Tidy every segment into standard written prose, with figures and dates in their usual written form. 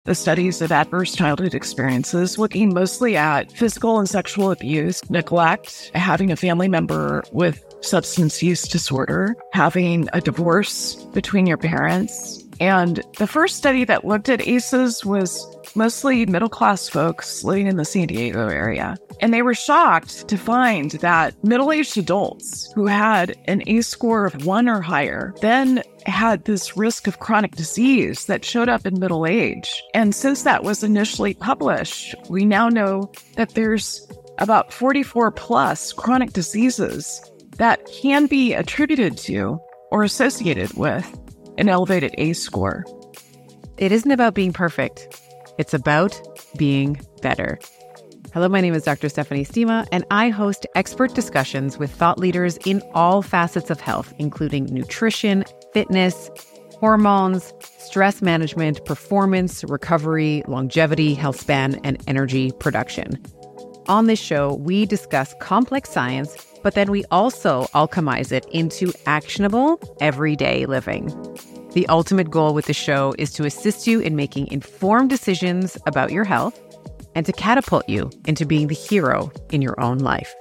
the studies of adverse childhood experiences, looking mostly at physical and sexual abuse, neglect, having a family member with substance use disorder, having a divorce between your parents. And the first study that looked at ACEs was mostly middle-class folks living in the San Diego area. And they were shocked to find that middle-aged adults who had an ACE score of 1 or higher then had this risk of chronic disease that showed up in middle age. And since that was initially published, we now know that there's about 44 plus chronic diseases that can be attributed to or associated with an elevated ACE score. It isn't about being perfect. It's about being better. Hello, my name is Dr. Stephanie Estima, and I host expert discussions with thought leaders in all facets of health, including nutrition, fitness, hormones, stress management, performance, recovery, longevity, health span, and energy production. On this show, we discuss complex science, but then we also alchemize it into actionable, everyday living. The ultimate goal with the show is to assist you in making informed decisions about your health and to catapult you into being the hero in your own life.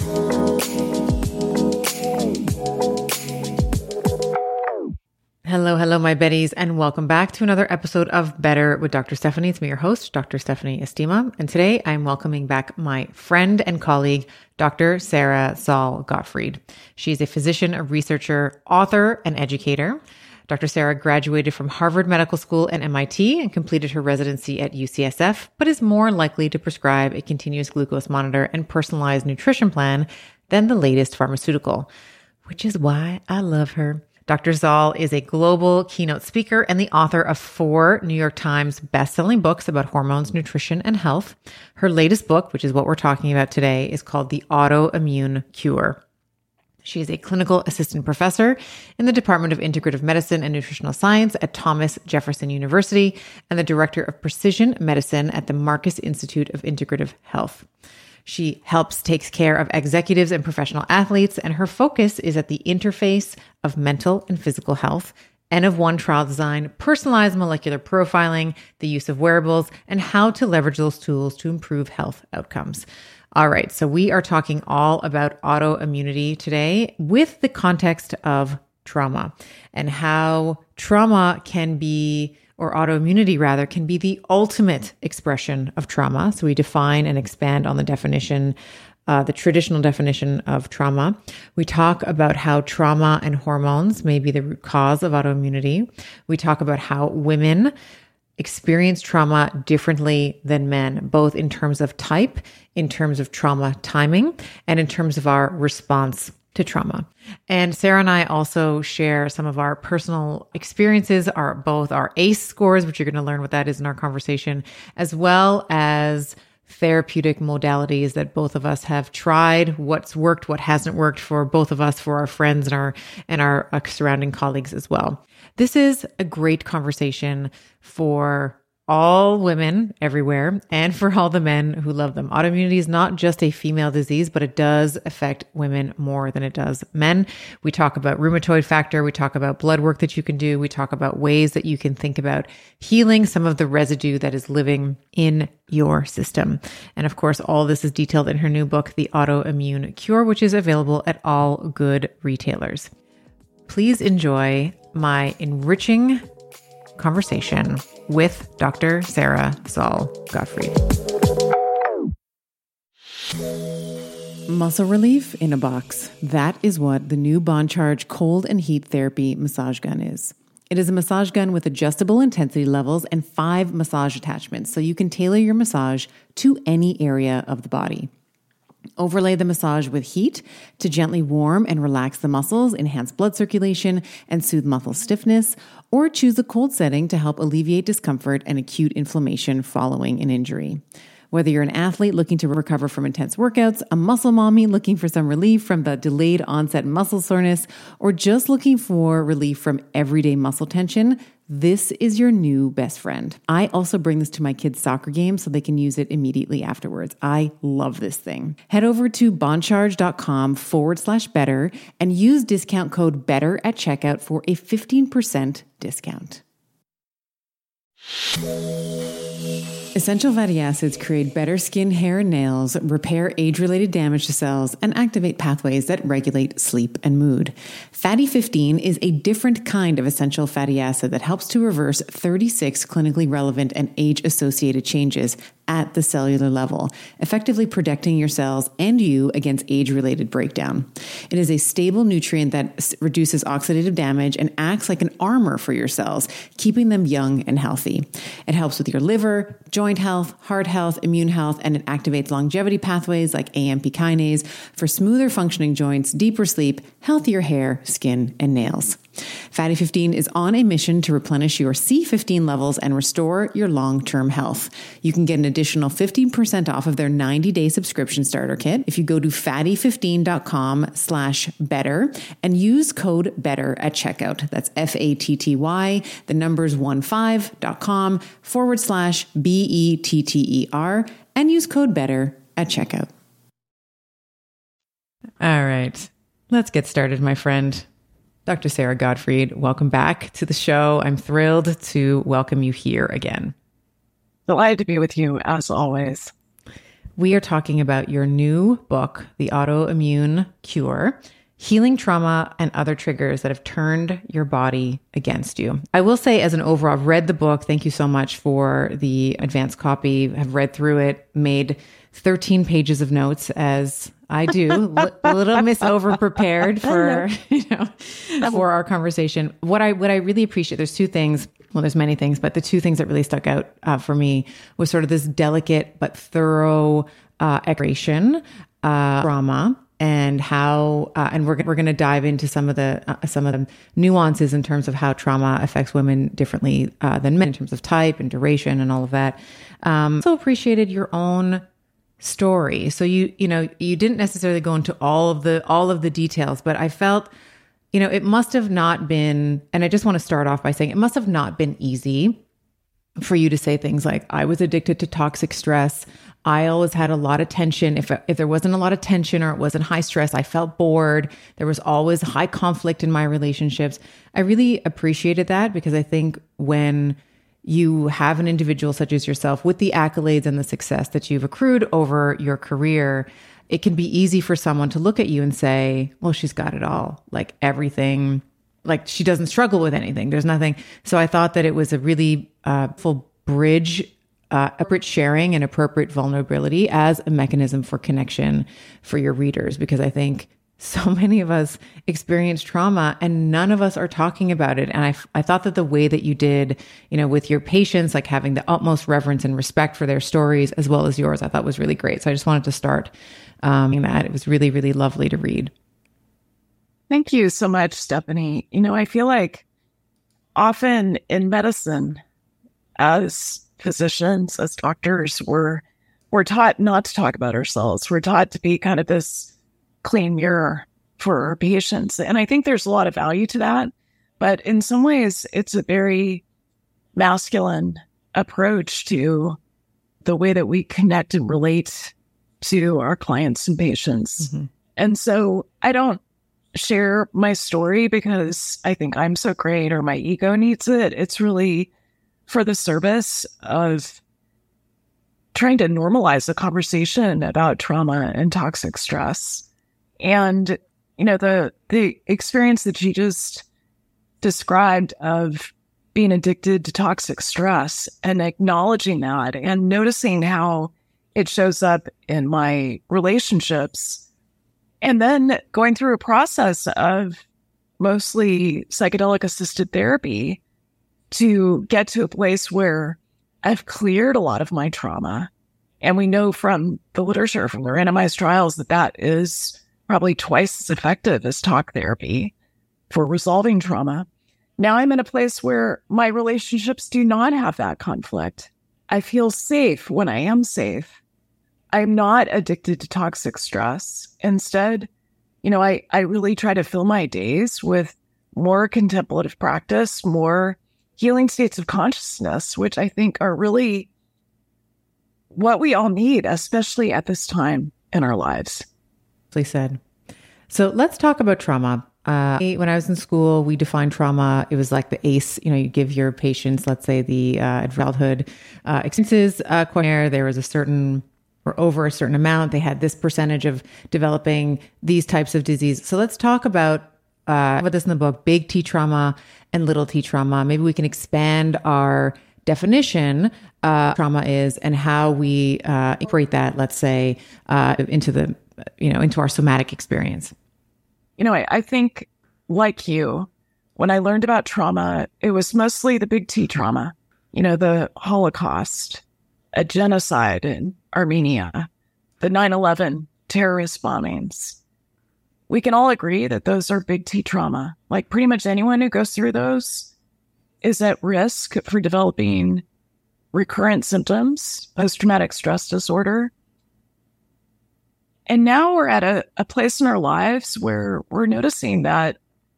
Hello, my Betties, and welcome back to another episode of Better with Dr. Stephanie. It's me, your host, Dr. Stephanie Estima, and today I'm welcoming back my friend and colleague, Dr. Sarah Zoll Gottfried. She's a physician, a researcher, author, and educator. Dr. Sarah graduated from Harvard Medical School and MIT and completed her residency at UCSF, but is more likely to prescribe a continuous glucose monitor and personalized nutrition plan than the latest pharmaceutical, which is why I love her. Dr. Zoll is a global keynote speaker and the author of 4 New York Times bestselling books about hormones, nutrition, and health. Her latest book, which is what we're talking about today, is called The Autoimmune Cure. She is a clinical assistant professor in the Department of Integrative Medicine and Nutritional Science at Thomas Jefferson University and the director of precision medicine at the Marcus Institute of Integrative Health. She takes care of executives and professional athletes, and her focus is at the interface of mental and physical health, N-of-1 trial design, personalized molecular profiling, the use of wearables, and how to leverage those tools to improve health outcomes. All right, so we are talking all about autoimmunity today with the context of trauma and how trauma can be, or autoimmunity rather, can be the ultimate expression of trauma. So we define and expand on the definition, the traditional definition of trauma. We talk about how trauma and hormones may be the root cause of autoimmunity. We talk about how women experience trauma differently than men, both in terms of type, in terms of trauma timing, and in terms of our response to trauma. And Sarah and I also share some of our personal experiences, both our ACE scores, which you're going to learn what that is in our conversation, as well as therapeutic modalities that both of us have tried, what's worked, what hasn't worked for both of us, for our friends and our surrounding colleagues as well. This is a great conversation for all women everywhere and for all the men who love them. Autoimmunity is not just a female disease, but it does affect women more than it does men. We talk about rheumatoid factor. We talk about blood work that you can do. We talk about ways that you can think about healing some of the residue that is living in your system. And of course, all this is detailed in her new book, The Autoimmune Cure, which is available at all good retailers. Please enjoy my enriching conversation with Dr. Sarah Zoll Gottfried. Muscle relief in a box. That is what the new BondCharge cold and heat therapy massage gun is. It is a massage gun with adjustable intensity levels and 5 massage attachments, so you can tailor your massage to any area of the body. Overlay the massage with heat to gently warm and relax the muscles, enhance blood circulation, and soothe muscle stiffness, or choose a cold setting to help alleviate discomfort and acute inflammation following an injury. Whether you're an athlete looking to recover from intense workouts, a muscle mommy looking for some relief from the delayed onset muscle soreness, or just looking for relief from everyday muscle tension, this is your new best friend. I also bring this to my kids' soccer games so they can use it immediately afterwards. I love this thing. Head over to bondcharge.com/better and use discount code BETTER at checkout for a 15% discount. Essential fatty acids create better skin, hair, and nails, repair age-related damage to cells, and activate pathways that regulate sleep and mood. Fatty 15 is a different kind of essential fatty acid that helps to reverse 36 clinically relevant and age-associated changes at the cellular level, effectively protecting your cells and you against age-related breakdown. It is a stable nutrient that reduces oxidative damage and acts like an armor for your cells, keeping them young and healthy. It helps with your liver, joint health, heart health, immune health, and it activates longevity pathways like AMP kinase for smoother functioning joints, deeper sleep, healthier hair, skin, and nails. Fatty 15 is on a mission to replenish your C15 levels and restore your long-term health. You can get an additional 15% off of their 90-day subscription starter kit if you go to fatty15.com/better and use code BETTER at checkout. That's FATTY, the numbers 15.com/BETTER, and use code BETTER at checkout. All right, let's get started, my friend. Dr. Sara Gottfried, welcome back to the show. I'm thrilled to welcome you here again. Delighted to be with you, as always. We are talking about your new book, The Autoimmune Cure, Healing Trauma and Other Triggers That Have Turned Your Body Against You. I will say, as an overall, I've read the book. Thank you so much for the advanced copy. I've read through it, made 13 pages of notes, as I do, a little over-prepared for, for our conversation. What I really appreciate, there's two things. Well, there's many things, but the two things that really stuck out for me was sort of this delicate but thorough exploration trauma, and how and we're going to dive into some of the nuances in terms of how trauma affects women differently than men in terms of type and duration and all of that. So appreciated your own story. So you didn't necessarily go into all of the details, but I felt, it must have not been, and I just want to start off by saying it must have not been easy for you to say things like, I was addicted to toxic stress. I always had a lot of tension. If there wasn't a lot of tension or it wasn't high stress, I felt bored. There was always high conflict in my relationships. I really appreciated that, because I think when you have an individual such as yourself with the accolades and the success that you've accrued over your career, it can be easy for someone to look at you and say, well, she's got it all, like everything, like she doesn't struggle with anything. There's nothing. So I thought that it was a really full bridge, appropriate sharing and appropriate vulnerability as a mechanism for connection for your readers, because I think so many of us experience trauma and none of us are talking about it. And I thought that the way that you did, with your patients, like having the utmost reverence and respect for their stories as well as yours, I thought was really great. So I just wanted to start that. It was really, really lovely to read. Thank you so much, Stephanie. I feel like often in medicine, as physicians, as doctors, we're taught not to talk about ourselves. We're taught to be kind of this clean mirror for our patients. And I think there's a lot of value to that. But in some ways, it's a very masculine approach to the way that we connect and relate to our clients and patients. Mm-hmm. And so I don't share my story because I think I'm so great or my ego needs it. It's really for the service of trying to normalize the conversation about trauma and toxic stress. And, the experience that you just described of being addicted to toxic stress and acknowledging that and noticing how it shows up in my relationships, and then going through a process of mostly psychedelic assisted therapy to get to a place where I've cleared a lot of my trauma. And we know from the literature, from the randomized trials, that is probably twice as effective as talk therapy for resolving trauma. Now I'm in a place where my relationships do not have that conflict. I feel safe when I am safe. I'm not addicted to toxic stress. Instead, I really try to fill my days with more contemplative practice, more healing states of consciousness, which I think are really what we all need, especially at this time in our lives. Said. So let's talk about trauma. When I was in school, we defined trauma. It was like the ACE, you give your patients, let's say the adulthood experiences questionnaire. There was a certain or over a certain amount. They had this percentage of developing these types of disease. So let's talk about this in the book, big T trauma and little T trauma. Maybe we can expand our definition trauma is and how we incorporate that, let's say, into our somatic experience. I think, like you, when I learned about trauma, it was mostly the big T trauma, the Holocaust, a genocide in Armenia, the 9/11 terrorist bombings. We can all agree that those are big T trauma. Like pretty much anyone who goes through those is at risk for developing recurrent symptoms, post-traumatic stress disorder. And now we're at a place in our lives where we're noticing that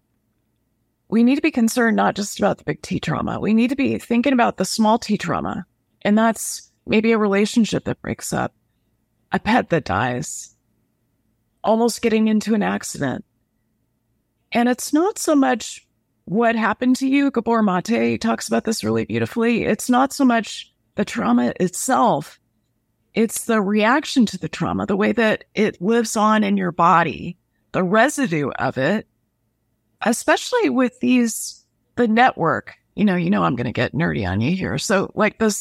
we need to be concerned not just about the big T trauma. We need to be thinking about the small T trauma. And that's maybe a relationship that breaks up, a pet that dies, almost getting into an accident. And it's not so much what happened to you. Gabor Mate talks about this really beautifully. It's not so much the trauma itself. It's the reaction to the trauma, the way that it lives on in your body, the residue of it, especially with the network. I'm going to get nerdy on you here. So like the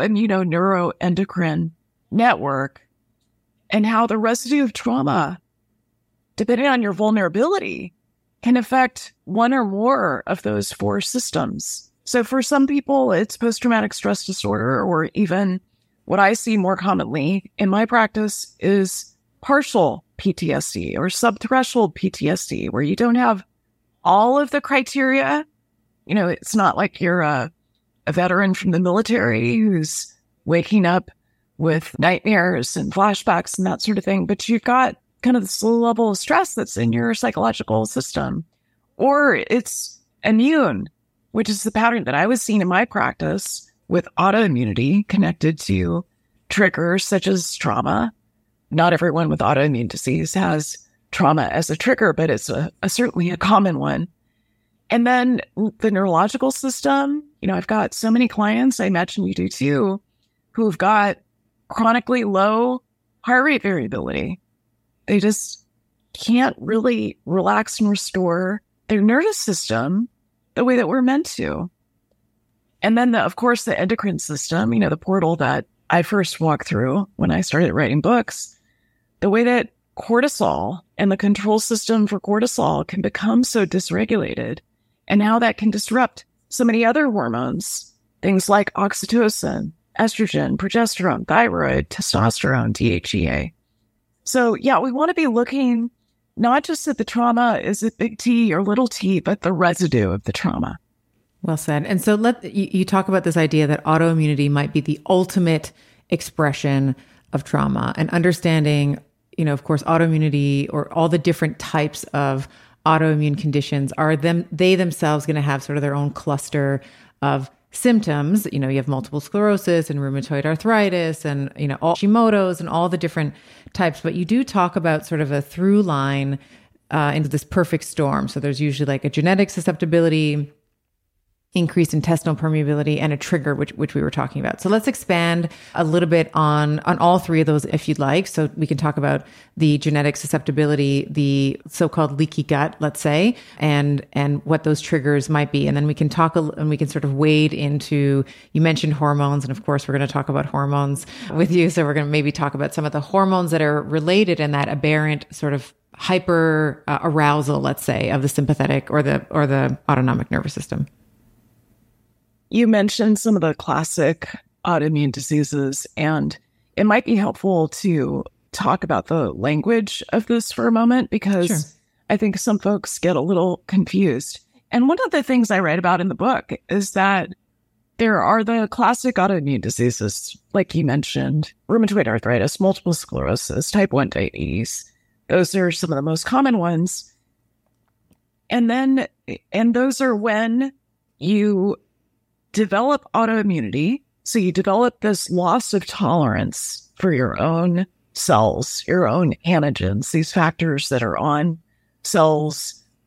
neuroendocrine network and how the residue of trauma, depending on your vulnerability, can affect one or more of those four systems. So for some people, it's post-traumatic stress disorder, or even what I see more commonly in my practice is partial PTSD or subthreshold PTSD, where you don't have all of the criteria. It's not like you're a veteran from the military who's waking up with nightmares and flashbacks and that sort of thing, but you've got kind of this low level of stress that's in your psychological system. Or it's immune, which is the pattern that I was seeing in my practice with autoimmunity connected to triggers such as trauma. Not everyone with autoimmune disease has trauma as a trigger, but it's certainly a common one. And then the neurological system, I've got so many clients, I imagine you do too, who've got chronically low heart rate variability. They just can't really relax and restore their nervous system the way that we're meant to. And then, of course, the endocrine system, the portal that I first walked through when I started writing books, the way that cortisol and the control system for cortisol can become so dysregulated, and how that can disrupt so many other hormones, things like oxytocin, estrogen, progesterone, thyroid, testosterone, DHEA. So yeah, we want to be looking not just at the trauma, is it big T or little t, but the residue of the trauma. Well said. And so you talk about this idea that autoimmunity might be the ultimate expression of trauma, and understanding, of course, autoimmunity or all the different types of autoimmune conditions they themselves going to have sort of their own cluster of symptoms. You have multiple sclerosis and rheumatoid arthritis and, all Hashimoto's and all the different types. But you do talk about sort of a through line into this perfect storm. So there's usually like a genetic susceptibility, increased intestinal permeability, and a trigger, which we were talking about. So let's expand a little bit on all three of those if you'd like. So we can talk about the genetic susceptibility, the so-called leaky gut, let's say, and what those triggers might be. And then we can and we can sort of wade into, you mentioned hormones, and of course we're going to talk about hormones with you. So we're going to maybe talk about some of the hormones that are related in that aberrant sort of hyper arousal, let's say, of the sympathetic or the autonomic nervous system. You mentioned some of the classic autoimmune diseases, and it might be helpful to talk about the language of this for a moment, because sure, I think some folks get a little confused. And one of the things I write about in the book is that there are the classic autoimmune diseases, like you mentioned, rheumatoid arthritis, multiple sclerosis, type 1 diabetes. Those are some of the most common ones. And those are when you develop autoimmunity. So you develop this loss of tolerance for your own cells, your own antigens, these factors that are on cells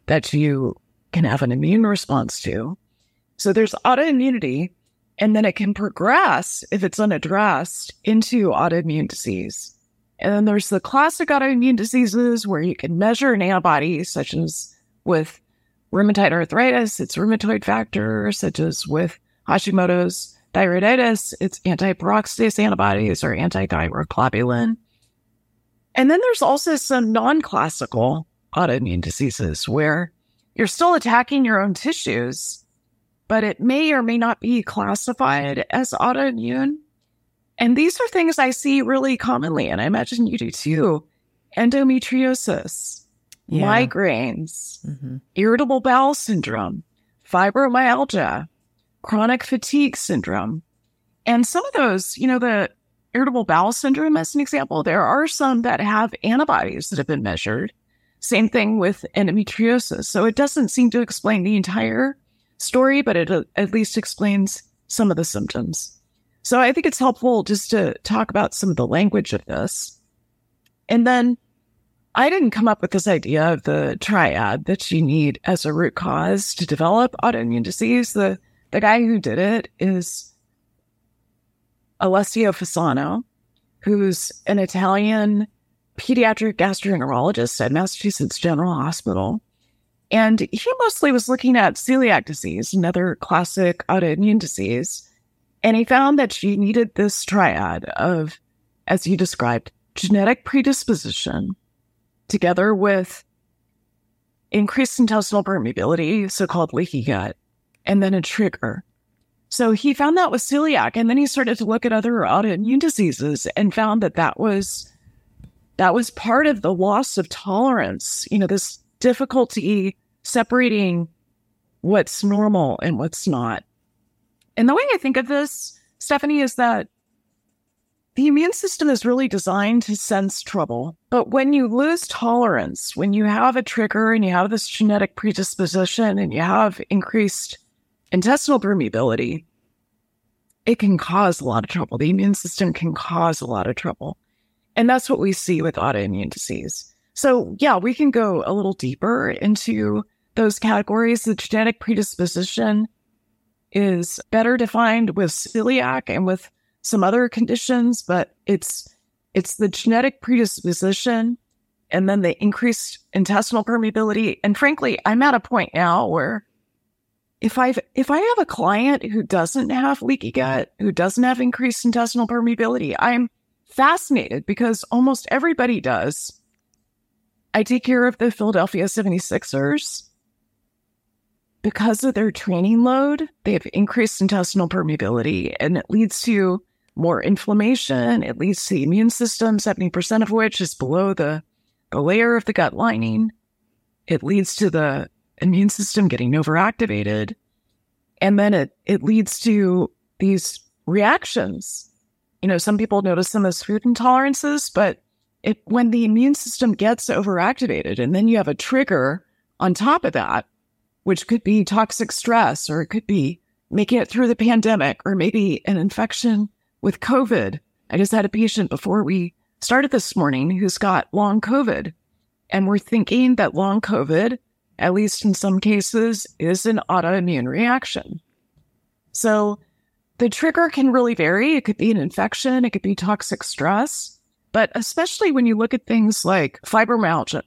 that you can have an immune response to. So there's autoimmunity, and then it can progress, if it's unaddressed, into autoimmune disease. And then there's the classic autoimmune diseases where you can measure an antibody, such as with rheumatoid arthritis, it's rheumatoid factor, such as with Hashimoto's thyroiditis, it's anti-peroxidase antibodies or anti-thyroglobulin. And then there's also some non-classical autoimmune diseases where you're still attacking your own tissues, but it may or may not be classified as autoimmune. And these are things I see really commonly, and I imagine you do too. Endometriosis, migraines, irritable bowel syndrome, fibromyalgia, chronic fatigue syndrome. And some of those, the irritable bowel syndrome, as an example, there are some that have antibodies that have been measured. Same thing with endometriosis. So it doesn't seem to explain the entire story, but it at least explains some of the symptoms. So I think it's helpful just to talk about some of the language of this. And then I didn't come up with this idea of the triad that you need as a root cause to develop autoimmune disease. The guy who did it is Alessio Fasano, who's an Italian pediatric gastroenterologist at Massachusetts General Hospital. And he mostly was looking at celiac disease, another classic autoimmune disease. And he found that you needed this triad of, as you described, genetic predisposition together with increased intestinal permeability, so-called leaky gut, and then a trigger. So he found that with celiac, and then he started to look at other autoimmune diseases and found that that was part of the loss of tolerance, this difficulty separating what's normal and what's not. And the way I think of this, Stephanie, is that the immune system is really designed to sense trouble. But when you lose tolerance, when you have a trigger and you have this genetic predisposition and you have increased intestinal permeability, it can cause a lot of trouble. The immune system can cause a lot of trouble. And that's what we see with autoimmune disease. So yeah, we can go a little deeper into those categories. The genetic predisposition is better defined with celiac and with some other conditions, but it's the genetic predisposition and then the increased intestinal permeability. And frankly, I'm at a point now where if I have a client who doesn't have leaky gut, who doesn't have increased intestinal permeability, I'm fascinated because almost everybody does. I take care of the Philadelphia 76ers. Because of their training load, they have increased intestinal permeability, and it leads to more inflammation. It leads to the immune system, 70% of which is below the layer of the gut lining. It leads to the immune system getting overactivated. And then it leads to these reactions. Some people notice them as food intolerances, but when the immune system gets overactivated, and then you have a trigger on top of that, which could be toxic stress, or it could be making it through the pandemic, or maybe an infection with COVID. I just had a patient before we started this morning who's got long COVID. And we're thinking that long COVID, at least in some cases, is an autoimmune reaction. So the trigger can really vary. It could be an infection. It could be toxic stress. But especially when you look at things like fibromyalgia,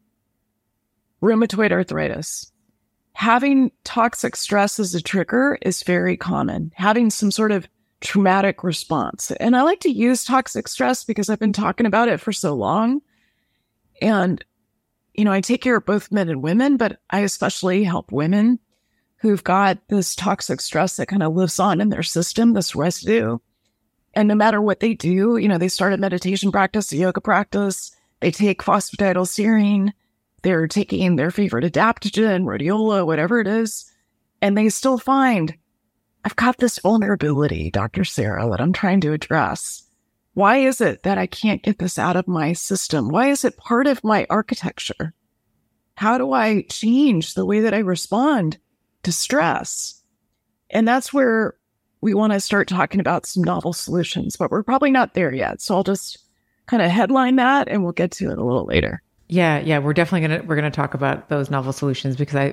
rheumatoid arthritis, having toxic stress as a trigger is very common, having some sort of traumatic response. And I like to use toxic stress because I've been talking about it for so long. And, I take care of both men and women, but I especially help women who've got this toxic stress that kind of lives on in their system, this residue. And no matter what they do, they start a meditation practice, a yoga practice, they take phosphatidylserine, they're taking their favorite adaptogen, rhodiola, whatever it is, and they still find, I've got this vulnerability, Dr. Sarah, that I'm trying to address. Why is it that I can't get this out of my system? Why is it part of my architecture? How do I change the way that I respond to stress? And that's where we want to start talking about some novel solutions, but we're probably not there yet. So I'll just kind of headline that and we'll get to it a little later. Yeah. We're gonna talk about those novel solutions because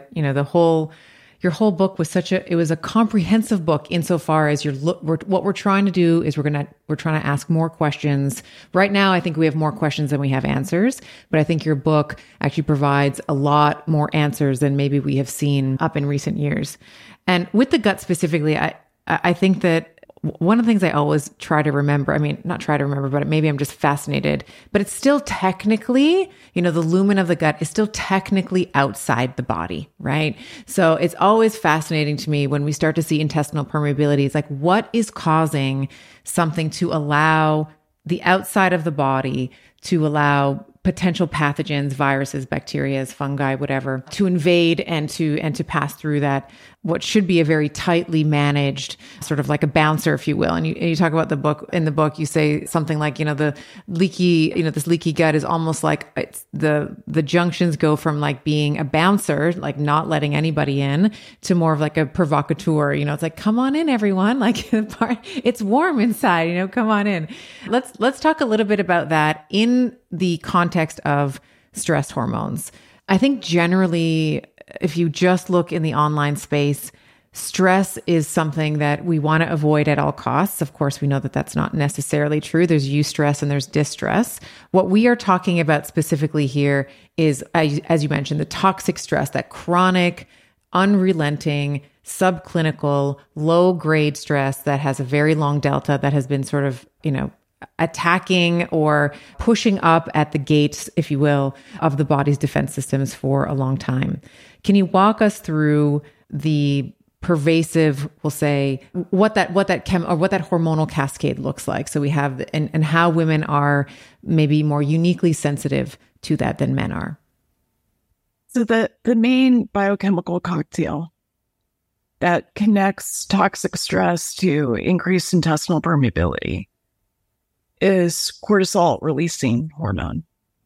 your whole book was it was a comprehensive book insofar as what we're trying to do is we're trying to ask more questions. Right now, I think we have more questions than we have answers, but I think your book actually provides a lot more answers than maybe we have seen up in recent years. And with the gut specifically, I think that one of the things I always try to remember, not try to remember, but maybe I'm just fascinated, but it's still technically, the lumen of the gut is still technically outside the body, right? So it's always fascinating to me when we start to see intestinal permeability. It's like, what is causing something to allow the outside of the body to allow potential pathogens, viruses, bacteria, fungi, whatever, to invade and to pass through that, what should be a very tightly managed, sort of like a bouncer, if you will. And you talk about in the book, you say something like, the leaky, this leaky gut is almost like it's the junctions go from like being a bouncer, like not letting anybody in, to more of like a provocateur. It's like, come on in, everyone. Like it's warm inside, come on in. Let's talk a little bit about that in the context of stress hormones. I think generally, if you just look in the online space, stress is something that we want to avoid at all costs. Of course, we know that that's not necessarily true. There's eustress and there's distress. What we are talking about specifically here is, as you mentioned, the toxic stress, that chronic, unrelenting, subclinical, low-grade stress that has a very long delta that has been sort of, attacking or pushing up at the gates, if you will, of the body's defense systems for a long time. Can you walk us through the pervasive, we'll say, what that hormonal cascade looks like? So we have, and how women are maybe more uniquely sensitive to that than men are. So the main biochemical cocktail that connects toxic stress to increased intestinal permeability is cortisol releasing hormone.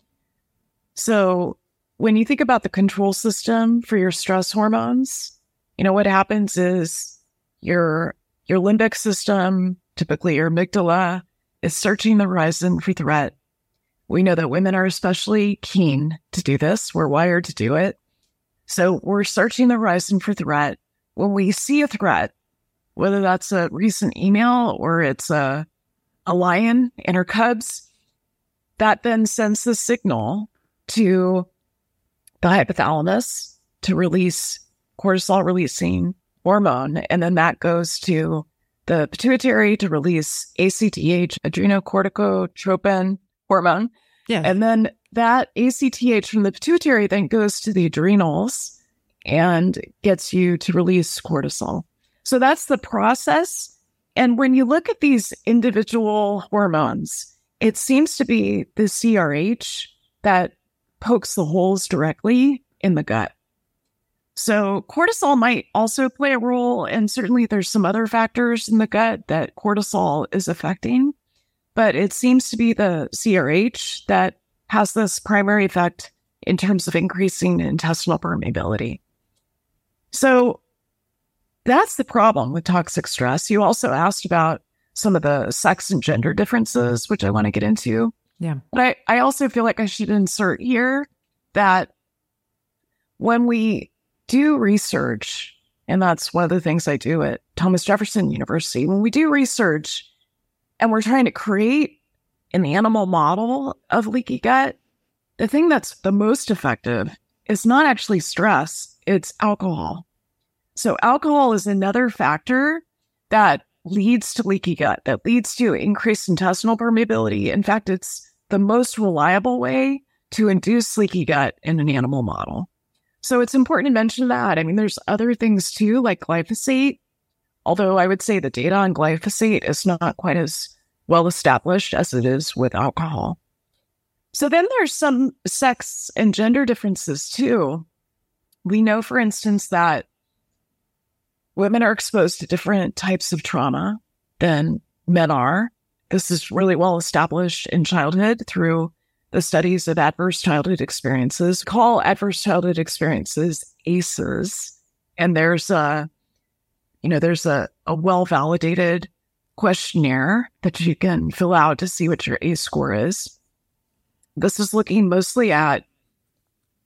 So when you think about the control system for your stress hormones, what happens is your limbic system, typically your amygdala, is searching the horizon for threat. We know that women are especially keen to do this. We're wired to do it. So we're searching the horizon for threat. When we see a threat, whether that's a recent email or it's a lion and her cubs, that then sends the signal to the hypothalamus to release cortisol releasing hormone. And then that goes to the pituitary to release ACTH, adrenocorticotropin hormone. Yeah. And then that ACTH from the pituitary then goes to the adrenals and gets you to release cortisol. So that's the process. And when you look at these individual hormones, it seems to be the CRH that pokes the holes directly in the gut. So cortisol might also play a role, and certainly there's some other factors in the gut that cortisol is affecting, but it seems to be the CRH that has this primary effect in terms of increasing intestinal permeability. So that's the problem with toxic stress. You also asked about some of the sex and gender differences, which I want to get into. Yeah. But I also feel like I should insert here that when we do research, and that's one of the things I do at Thomas Jefferson University, when we do research and we're trying to create an animal model of leaky gut, the thing that's the most effective is not actually stress, it's alcohol. So alcohol is another factor that leads to leaky gut, that leads to increased intestinal permeability. In fact, it's the most reliable way to induce leaky gut in an animal model. So it's important to mention that. There's other things too, like glyphosate, although I would say the data on glyphosate is not quite as well established as it is with alcohol. So then there's some sex and gender differences too. We know, for instance, that women are exposed to different types of trauma than men are. This is really well established in childhood through the studies of adverse childhood experiences. We call adverse childhood experiences ACEs. And there's a well-validated questionnaire that you can fill out to see what your ACE score is. This is looking mostly at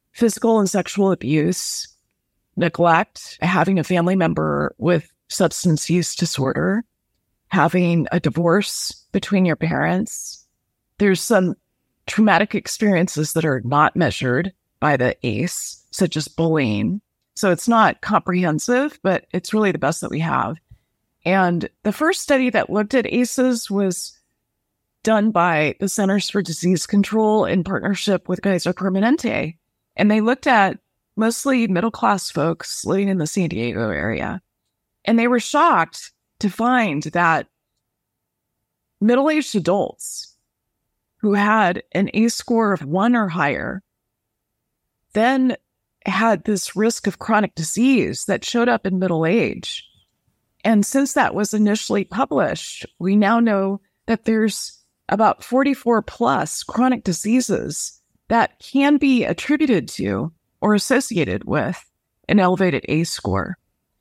physical and sexual abuse, neglect, having a family member with substance use disorder, having a divorce between your parents. There's some traumatic experiences that are not measured by the ACE, such as bullying. So it's not comprehensive, but it's really the best that we have. And the first study that looked at ACEs was done by the Centers for Disease Control in partnership with Kaiser Permanente. And they looked at mostly middle-class folks living in the San Diego area. And they were shocked to find that middle-aged adults who had an ACE score of 1 or higher then had this risk of chronic disease that showed up in middle age. And since that was initially published, we now know that there's about 44 plus chronic diseases that can be attributed to or associated with an elevated ACE score.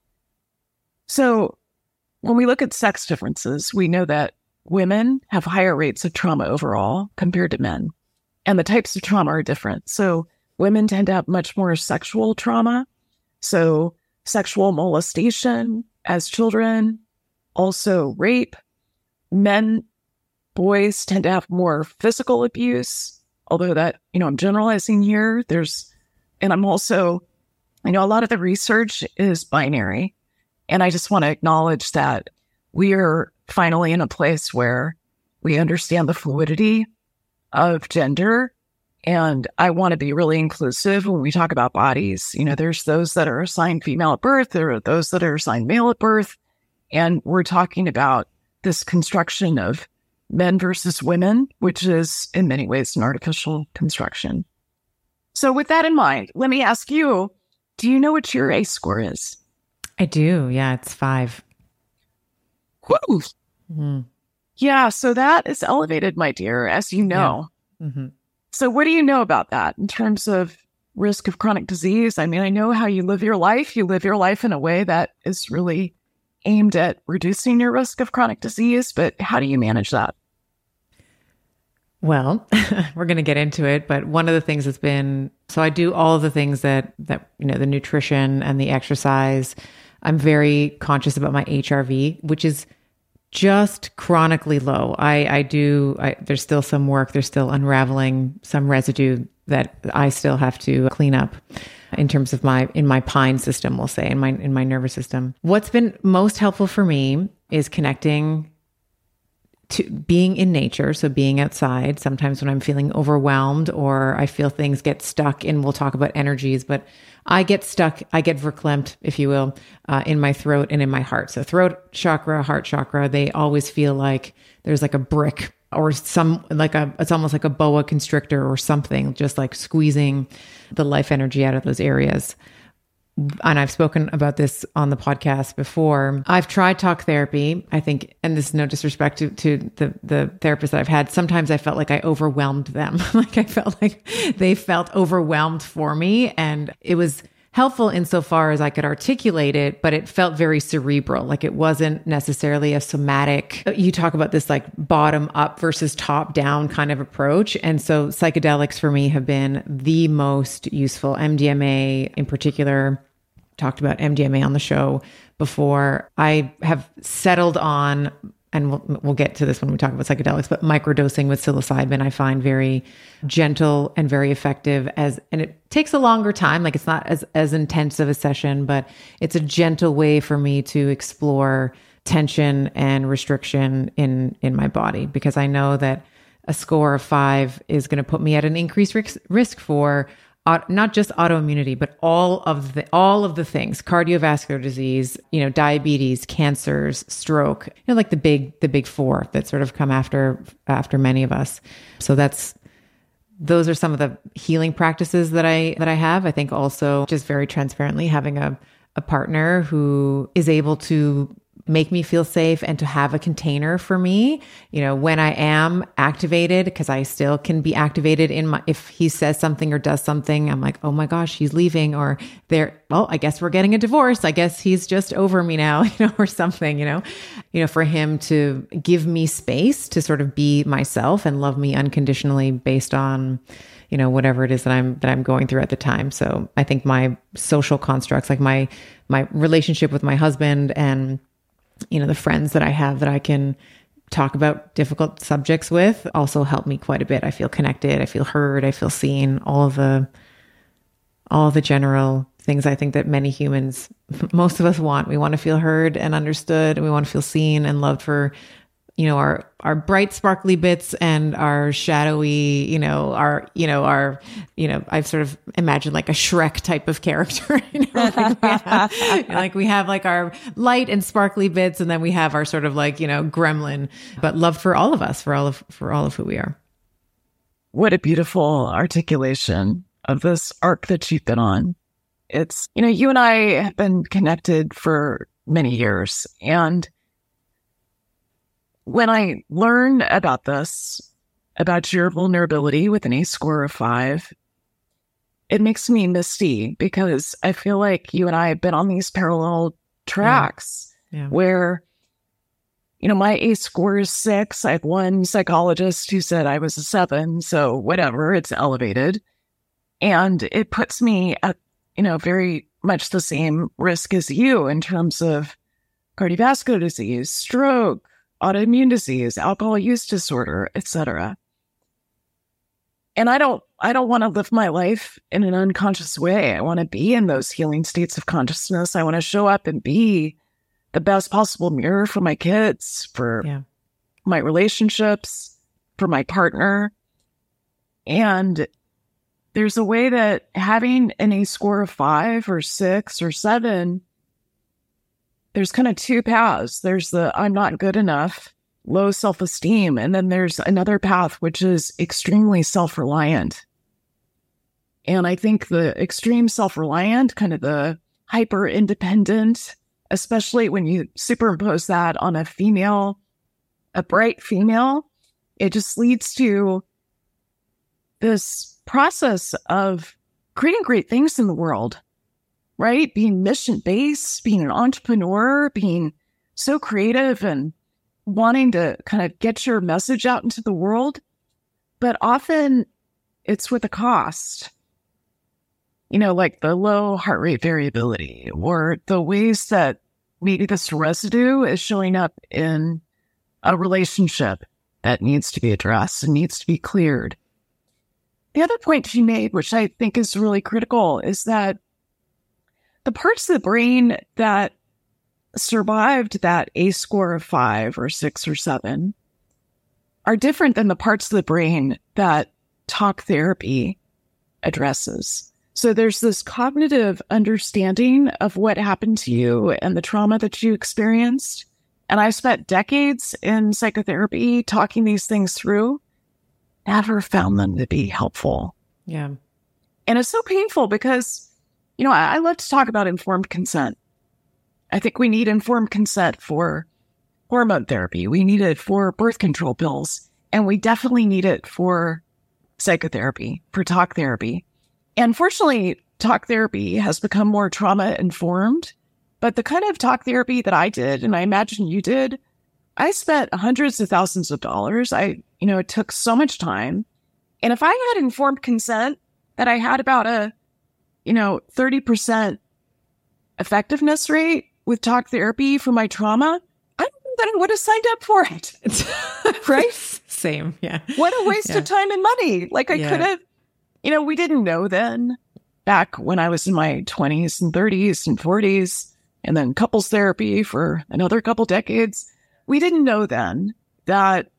So when we look at sex differences, we know that women have higher rates of trauma overall compared to men, and the types of trauma are different. So women tend to have much more sexual trauma. So sexual molestation as children, also rape. Boys tend to have more physical abuse, although that, I'm generalizing here. And I'm also, a lot of the research is binary. And I just want to acknowledge that we are finally in a place where we understand the fluidity of gender. And I want to be really inclusive when we talk about bodies. There's those that are assigned female at birth. There are those that are assigned male at birth. And we're talking about this construction of men versus women, which is in many ways an artificial construction. So with that in mind, let me ask you, do you know what your ACE score is? I do. Yeah, it's 5. Whoa. Mm-hmm. Yeah, so that is elevated, my dear, as you know. Yeah. Mm-hmm. So what do you know about that in terms of risk of chronic disease? I mean, I know how you live your life. You live your life in a way that is really aimed at reducing your risk of chronic disease, but how do you manage that? Well, we're going to get into it, but one of the things has been, so I do all of the things that, the nutrition and the exercise. I'm very conscious about my HRV, which is just chronically low. There's still some work, there's still unraveling some residue that I still have to clean up in terms of in my pine system, we'll say, in my nervous system. What's been most helpful for me is connecting to being in nature. So being outside, sometimes when I'm feeling overwhelmed or I feel things get stuck, and we'll talk about energies, but I get stuck, I get verklempt, if you will, in my throat and in my heart. So throat chakra, heart chakra, they always feel like there's like a brick or it's almost like a boa constrictor or something, just like squeezing the life energy out of those areas. And I've spoken about this on the podcast before. I've tried talk therapy, I think, and this is no disrespect to the therapists that I've had. Sometimes I felt like I overwhelmed them. Like I felt like they felt overwhelmed for me. And it was helpful insofar as I could articulate it, but it felt very cerebral. Like it wasn't necessarily a somatic, you talk about this like bottom up versus top down kind of approach. And so psychedelics for me have been the most useful. MDMA in particular, talked about MDMA on the show before. I have settled on, and we'll get to this when we talk about psychedelics, but microdosing with psilocybin I find very gentle and very effective, and it takes a longer time. Like it's not as intense of a session, but it's a gentle way for me to explore tension and restriction in my body, because I know that a score of 5 is going to put me at an increased risk for not just autoimmunity, but all of the things, cardiovascular disease, diabetes, cancers, stroke, like the big 4 that sort of come after many of us. So those are some of the healing practices that I have. I think also just very transparently having a partner who is able to make me feel safe and to have a container for me, when I am activated, because I still can be activated if he says something or does something, I'm like, oh my gosh, he's leaving, or I guess we're getting a divorce. I guess he's just over me now, or something, for him to give me space to sort of be myself and love me unconditionally based on, whatever it is that I'm going through at the time. So I think my social constructs, like my relationship with my husband and, the friends that I have that I can talk about difficult subjects with, also help me quite a bit. I feel connected. I feel heard. I feel seen. All the general things I think that many humans, most of us want. We want to feel heard and understood, and we want to feel seen and loved for, our bright, sparkly bits and our shadowy, I've sort of imagined like a Shrek type of character, like we have like our light and sparkly bits, and then we have our sort of like, gremlin, but loved for all of us, for all of who we are. What a beautiful articulation of this arc that you've been on. It's, you and I have been connected for many years, and when I learn about this, about your vulnerability with an ACE score of 5, it makes me misty, because I feel like you and I have been on these parallel tracks where, my ACE score is 6. I have one psychologist who said I was a 7. So whatever, it's elevated. And it puts me at, very much the same risk as you in terms of cardiovascular disease, stroke, autoimmune disease, alcohol use disorder, etc. And I don't want to live my life in an unconscious way. I want to be in those healing states of consciousness. I want to show up and be the best possible mirror for my kids, for my relationships, for my partner. And there's a way that having an ACE score of 5 or 6 or 7, there's kind of two paths. There's the I'm not good enough, low self-esteem. And then there's another path, which is extremely self-reliant. And I think the extreme self-reliant, kind of the hyper-independent, especially when you superimpose that on a bright female, it just leads to this process of creating great things in the world. Right? Being mission-based, being an entrepreneur, being so creative and wanting to kind of get your message out into the world. But often it's with a cost. Like the low heart rate variability, or the ways that maybe this residue is showing up in a relationship that needs to be addressed and needs to be cleared. The other point she made, which I think is really critical, is that the parts of the brain that survived that ACE score of 5 or 6 or 7 are different than the parts of the brain that talk therapy addresses. So there's this cognitive understanding of what happened to you and the trauma that you experienced. And I spent decades in psychotherapy talking these things through, never found them to be helpful. Yeah. And it's so painful because I love to talk about informed consent. I think we need informed consent for hormone therapy. We need it for birth control pills. And we definitely need it for psychotherapy, for talk therapy. And fortunately, talk therapy has become more trauma-informed. But the kind of talk therapy that I did, and I imagine you did, I spent hundreds of thousands of dollars. It took so much time. And if I had informed consent that I had about a 30% effectiveness rate with talk therapy for my trauma, I don't know that I would have signed up for it. Right? Same. Yeah. What a waste of time and money. Like I could have, we didn't know then, back when I was in my 20s and 30s and 40s, and then couples therapy for another couple decades. We didn't know then that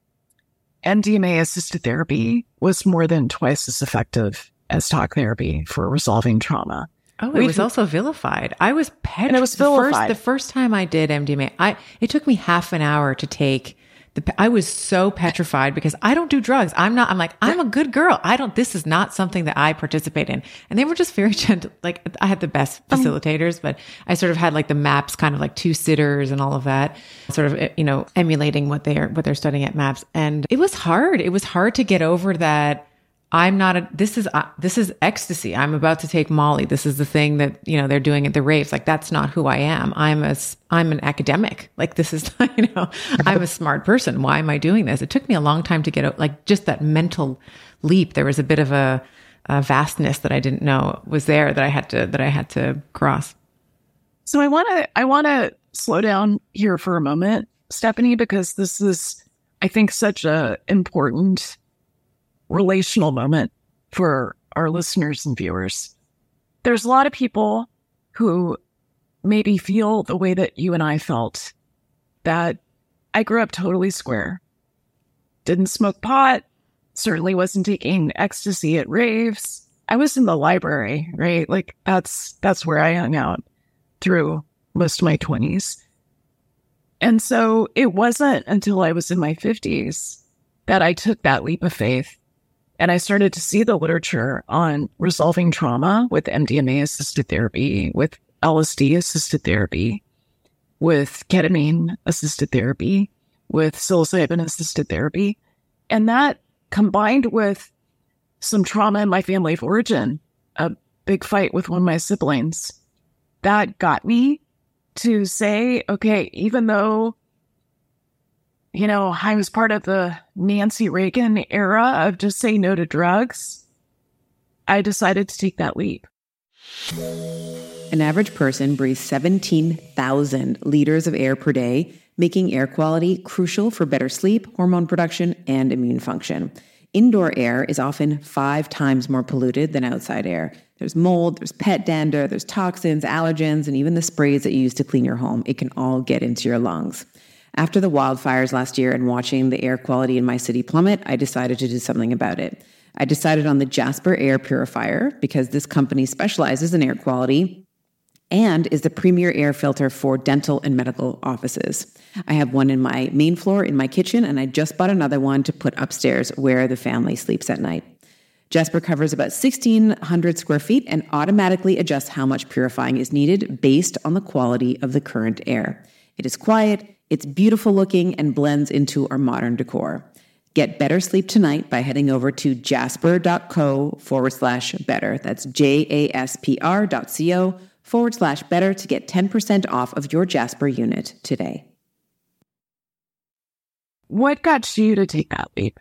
MDMA assisted therapy was more than twice as effective as talk therapy for resolving trauma. Oh, it was also vilified. I was petrified. And it was vilified. The first time I did MDMA, it took me half an hour to take I was so petrified because I don't do drugs. I'm a good girl. This is not something that I participate in. And they were just very gentle. Like I had the best facilitators, but I sort of had like the MAPS kind of like 2 sitters and all of that, sort of, emulating what they're studying at MAPS. And it was hard. It was hard to get over that. This is ecstasy. I'm about to take Molly. This is the thing that, they're doing at the raves. Like, that's not who I am. I'm an academic. Like, this is, I'm a smart person. Why am I doing this? It took me a long time to get, like, just that mental leap. There was a bit of a vastness that I didn't know was there that I had to cross. So I want to slow down here for a moment, Stephanie, because this is, I think, such a important relational moment for our listeners and viewers. There's a lot of people who maybe feel the way that you and I felt, that I grew up totally square. Didn't smoke pot, certainly wasn't taking ecstasy at raves. I was in the library, right? Like that's where I hung out through most of my 20s. And so it wasn't until I was in my 50s that I took that leap of faith. And I started to see the literature on resolving trauma with MDMA-assisted therapy, with LSD-assisted therapy, with ketamine-assisted therapy, with psilocybin-assisted therapy. And that, combined with some trauma in my family of origin, a big fight with one of my siblings, that got me to say, okay, even though I was part of the Nancy Reagan era of just say no to drugs, I decided to take that leap. An average person breathes 17,000 liters of air per day, making air quality crucial for better sleep, hormone production, and immune function. Indoor air is often 5 times more polluted than outside air. There's mold, there's pet dander, there's toxins, allergens, and even the sprays that you use to clean your home. It can all get into your lungs. After the wildfires last year and watching the air quality in my city plummet, I decided to do something about it. I decided on the Jasper Air Purifier because this company specializes in air quality and is the premier air filter for dental and medical offices. I have one in my main floor in my kitchen, and I just bought another one to put upstairs where the family sleeps at night. Jasper covers about 1,600 square feet and automatically adjusts how much purifying is needed based on the quality of the current air. It is quiet, it's beautiful looking, and blends into our modern decor. Get better sleep tonight by heading over to jasper.co/better. That's JASPR.co/better to get 10% off of your Jasper unit today. What got you to take that leap?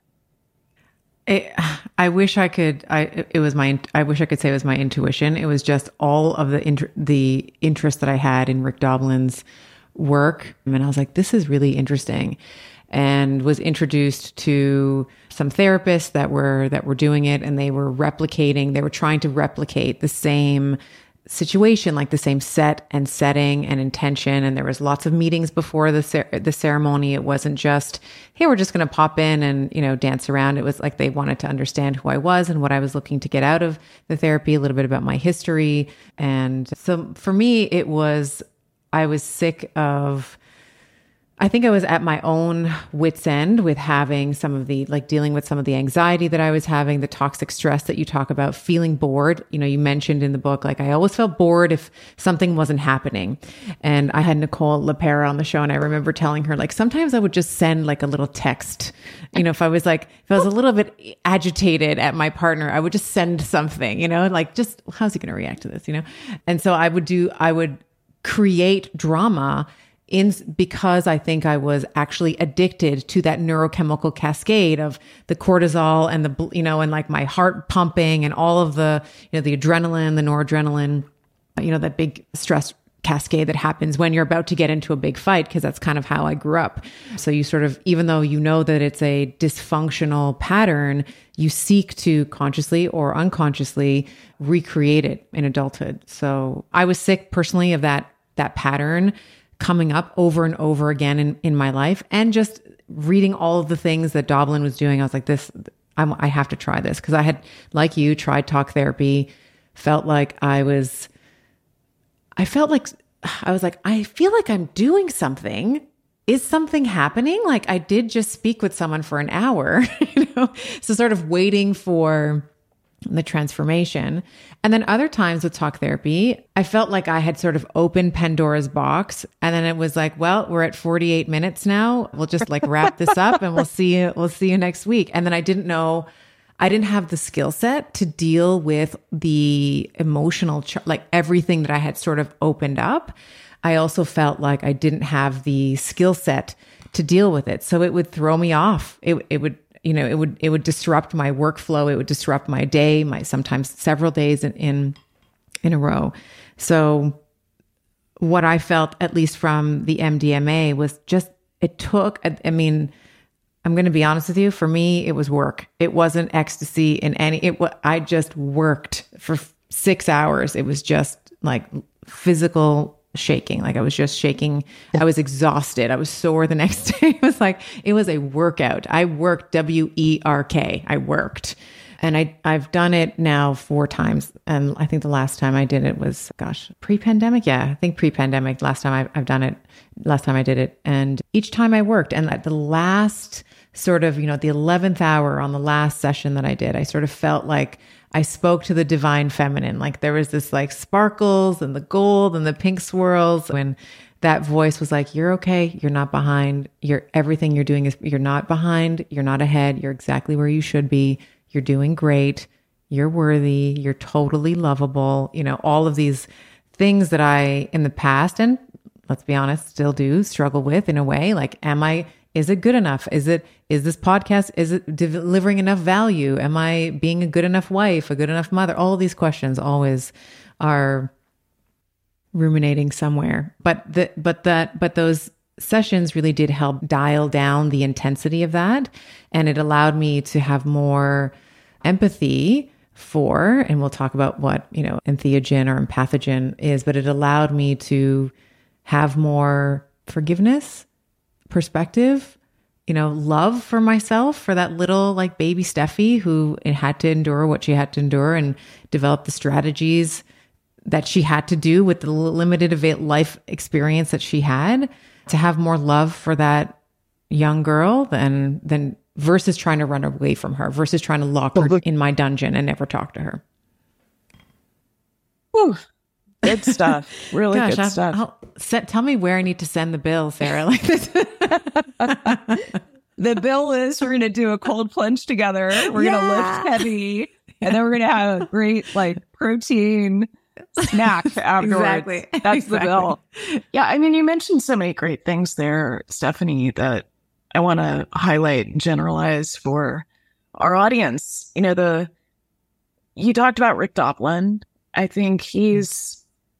I wish I could. I wish I could say it was my intuition. It was just all of the interest that I had in Rick Doblin's work, and I was like, this is really interesting, and was introduced to some therapists that were doing it, and they were trying to replicate the same situation, like the same set and setting and intention. And there was lots of meetings before the ceremony. It wasn't just, hey, we're just going to pop in and, dance around. It was like they wanted to understand who I was and what I was looking to get out of the therapy, a little bit about my history. And so for me, I was sick of, I think I was at my own wit's end with having dealing with some of the anxiety that I was having, the toxic stress that you talk about, feeling bored. You mentioned in the book, like I always felt bored if something wasn't happening. And I had Nicole LaPera on the show, and I remember telling her, like, sometimes I would just send like a little text. If I was a little bit agitated at my partner, I would just send something, like, just how's he going to react to this, And so I would create drama because I think I was actually addicted to that neurochemical cascade of the cortisol and and like my heart pumping and all of the, the adrenaline, the noradrenaline, that big stress cascade that happens when you're about to get into a big fight, because that's kind of how I grew up. So you sort of, even though that it's a dysfunctional pattern, you seek to consciously or unconsciously recreate it in adulthood. So I was sick personally of that pattern coming up over and over again in my life, and just reading all of the things that Doblin was doing. I was like, I have to try this, because I had, like you, tried talk therapy, felt like I feel like I'm doing something, is something happening? Like I did just speak with someone for an hour, so sort of waiting for the transformation. And then other times with talk therapy, I felt like I had sort of opened Pandora's box. And then it was like, well, we're at 48 minutes now. We'll just like wrap this up and we'll see you next week. And then I didn't have the skill set to deal with the emotional, like everything that I had sort of opened up. I also felt like I didn't have the skill set to deal with it. So it would throw me off. It would disrupt my workflow. It would disrupt my day, sometimes several days in a row. So what I felt, at least from the MDMA, was just, I'm going to be honest with you. For me, it was work. It wasn't ecstasy I just worked for 6 hours. It was just like physical shaking. Like I was just shaking. I was exhausted. I was sore the next day. It was a workout. I worked, WERK. I worked. And I've done it now 4 times. And I think the last time I did it was, pre-pandemic. Yeah, I think pre-pandemic. Last time I did it. And each time I worked, and at the last sort of, the 11th hour on the last session that I did, I sort of felt like I spoke to the divine feminine. Like there was this like sparkles and the gold and the pink swirls. When that voice was like, you're okay. You're not behind. Everything you're doing you're not behind. You're not ahead. You're exactly where you should be. You're doing great. You're worthy. You're totally lovable. All of these things that I, in the past, and let's be honest, still do struggle with in a way. Like, is it good enough? Is this podcast, is it delivering enough value? Am I being a good enough wife, a good enough mother? All of these questions always are ruminating somewhere. But those sessions really did help dial down the intensity of that. And it allowed me to have more empathy for, and we'll talk about what, entheogen or empathogen is, but it allowed me to have more forgiveness, perspective, love for myself, for that little like baby Steffi who had to endure what she had to endure and develop the strategies that she had to do with the limited life experience that she had, to have more love for that young girl than versus trying to run away from her, versus trying to lock her in my dungeon and never talk to her. Whew. Good stuff. Really good stuff. Tell me where I need to send the bill, Sarah. Like this. The bill is we're going to do a cold plunge together. We're going to lift heavy, and then we're going to have a great like protein snack afterwards. Exactly. That's the bill. Yeah. You mentioned so many great things there, Stephanie, that I want to highlight and generalize for our audience. You talked about Rick Doblin. I think he's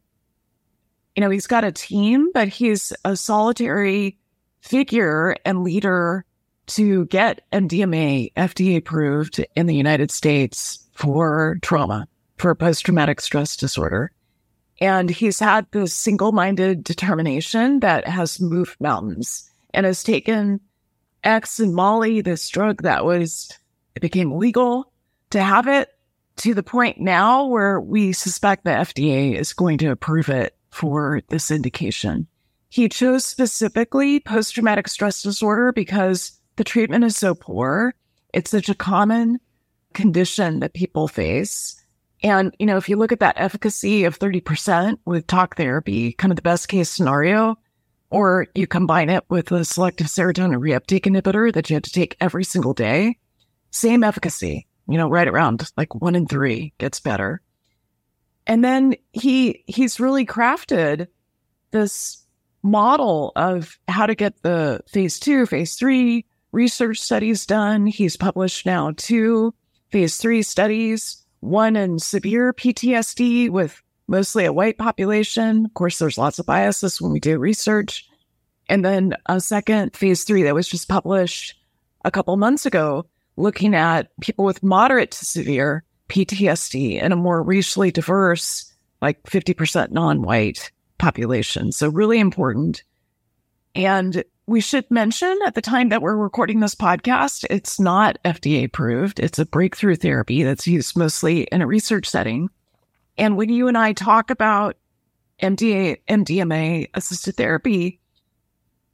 got a team, but he's a solitary figure and leader to get MDMA FDA approved in the United States for trauma, for post-traumatic stress disorder. And he's had this single-minded determination that has moved mountains and has taken X and Molly, this drug it became legal, to have it to the point now where we suspect the FDA is going to approve it for this indication. He chose specifically post-traumatic stress disorder because the treatment is so poor. It's such a common condition that people face. And, if you look at that efficacy of 30% with talk therapy, kind of the best case scenario, or you combine it with a selective serotonin reuptake inhibitor that you have to take every single day, same efficacy, right around like 1 in 3 gets better. And then he's really crafted this model of how to get the phase 2, phase 3 research studies done. He's published now 2 phase 3 studies, one in severe PTSD with mostly a white population. Of course, there's lots of biases when we do research. And then a second phase 3 that was just published a couple months ago, looking at people with moderate to severe PTSD in a more racially diverse, like 50% non-white population. So really important. And we should mention at the time that we're recording this podcast, it's not FDA approved. It's a breakthrough therapy that's used mostly in a research setting. And when you and I talk about MDMA assisted therapy,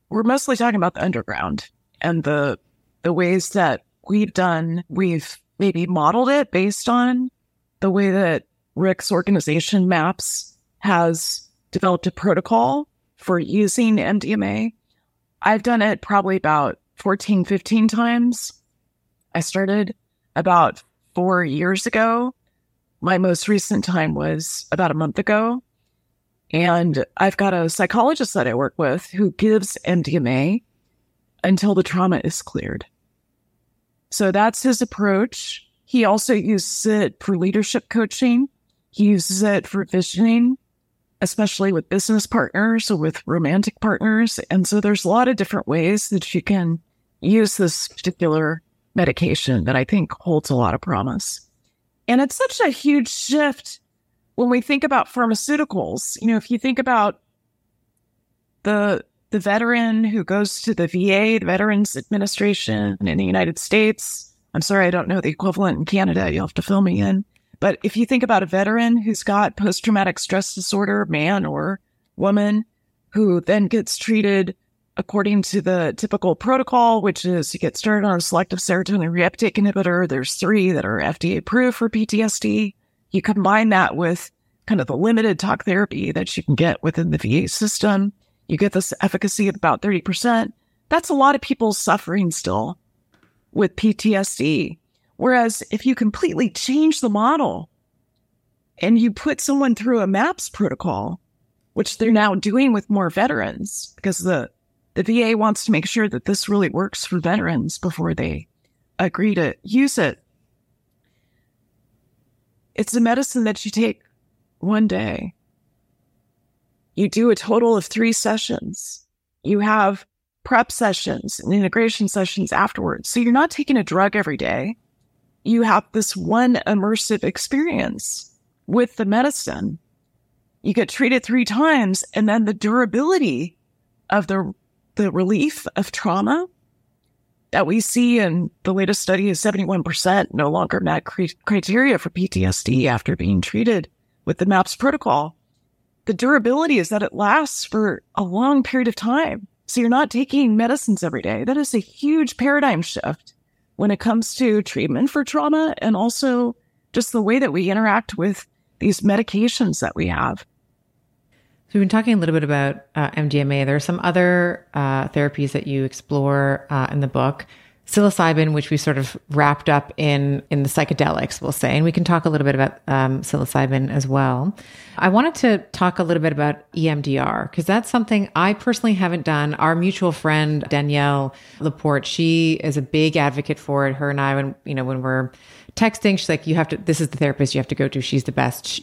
we're mostly talking about the underground and the ways that we've maybe modeled it based on the way that Rick's organization, MAPS, has developed a protocol for using MDMA. I've done it probably about 14, 15 times. I started about 4 years ago. My most recent time was about a month ago. And I've got a psychologist that I work with who gives MDMA until the trauma is cleared. So that's his approach. He also uses it for leadership coaching. He uses it for visioning, especially with business partners or with romantic partners. And so there's a lot of different ways that you can use this particular medication that I think holds a lot of promise. And it's such a huge shift when we think about pharmaceuticals. If you think about the veteran who goes to the VA, the Veterans Administration in the United States. I'm sorry, I don't know the equivalent in Canada. You'll have to fill me in. But if you think about a veteran who's got post-traumatic stress disorder, man or woman, who then gets treated according to the typical protocol, which is you get started on a selective serotonin reuptake inhibitor. There's 3 that are FDA approved for PTSD. You combine that with kind of the limited talk therapy that you can get within the VA system. You get this efficacy of about 30%. That's a lot of people suffering still with PTSD. Whereas if you completely change the model and you put someone through a MAPS protocol, which they're now doing with more veterans, because the VA wants to make sure that this really works for veterans before they agree to use it. It's a medicine that you take one day. You do a total of 3 sessions. You have prep sessions and integration sessions afterwards. So you're not taking a drug every day. You have this one immersive experience with the medicine. You get treated 3 times, and then the durability of the relief of trauma that we see in the latest study is 71% no longer met criteria for PTSD after being treated with the MAPS protocol. The durability is that it lasts for a long period of time. So you're not taking medicines every day. That is a huge paradigm shift when it comes to treatment for trauma and also just the way that we interact with these medications that we have. So we've been talking a little bit about MDMA. There are some other therapies that you explore in the book. Psilocybin, which we sort of wrapped up in the psychedelics, we'll say, and we can talk a little bit about psilocybin as well. I wanted to talk a little bit about EMDR, because that's something I personally haven't done. Our mutual friend, Danielle Laporte, she is a big advocate for it. Her and I, when we're texting, she's like, this is the therapist you have to go to. She's the best,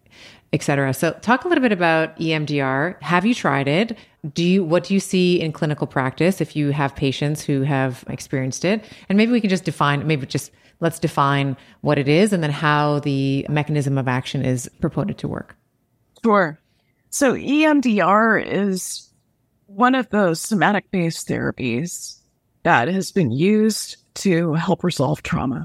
et cetera. So talk a little bit about EMDR. Have you tried it? What do you see in clinical practice if you have patients who have experienced it? And maybe we can just let's define what it is and then how the mechanism of action is purported to work. Sure. So EMDR is one of those somatic-based therapies that has been used to help resolve trauma.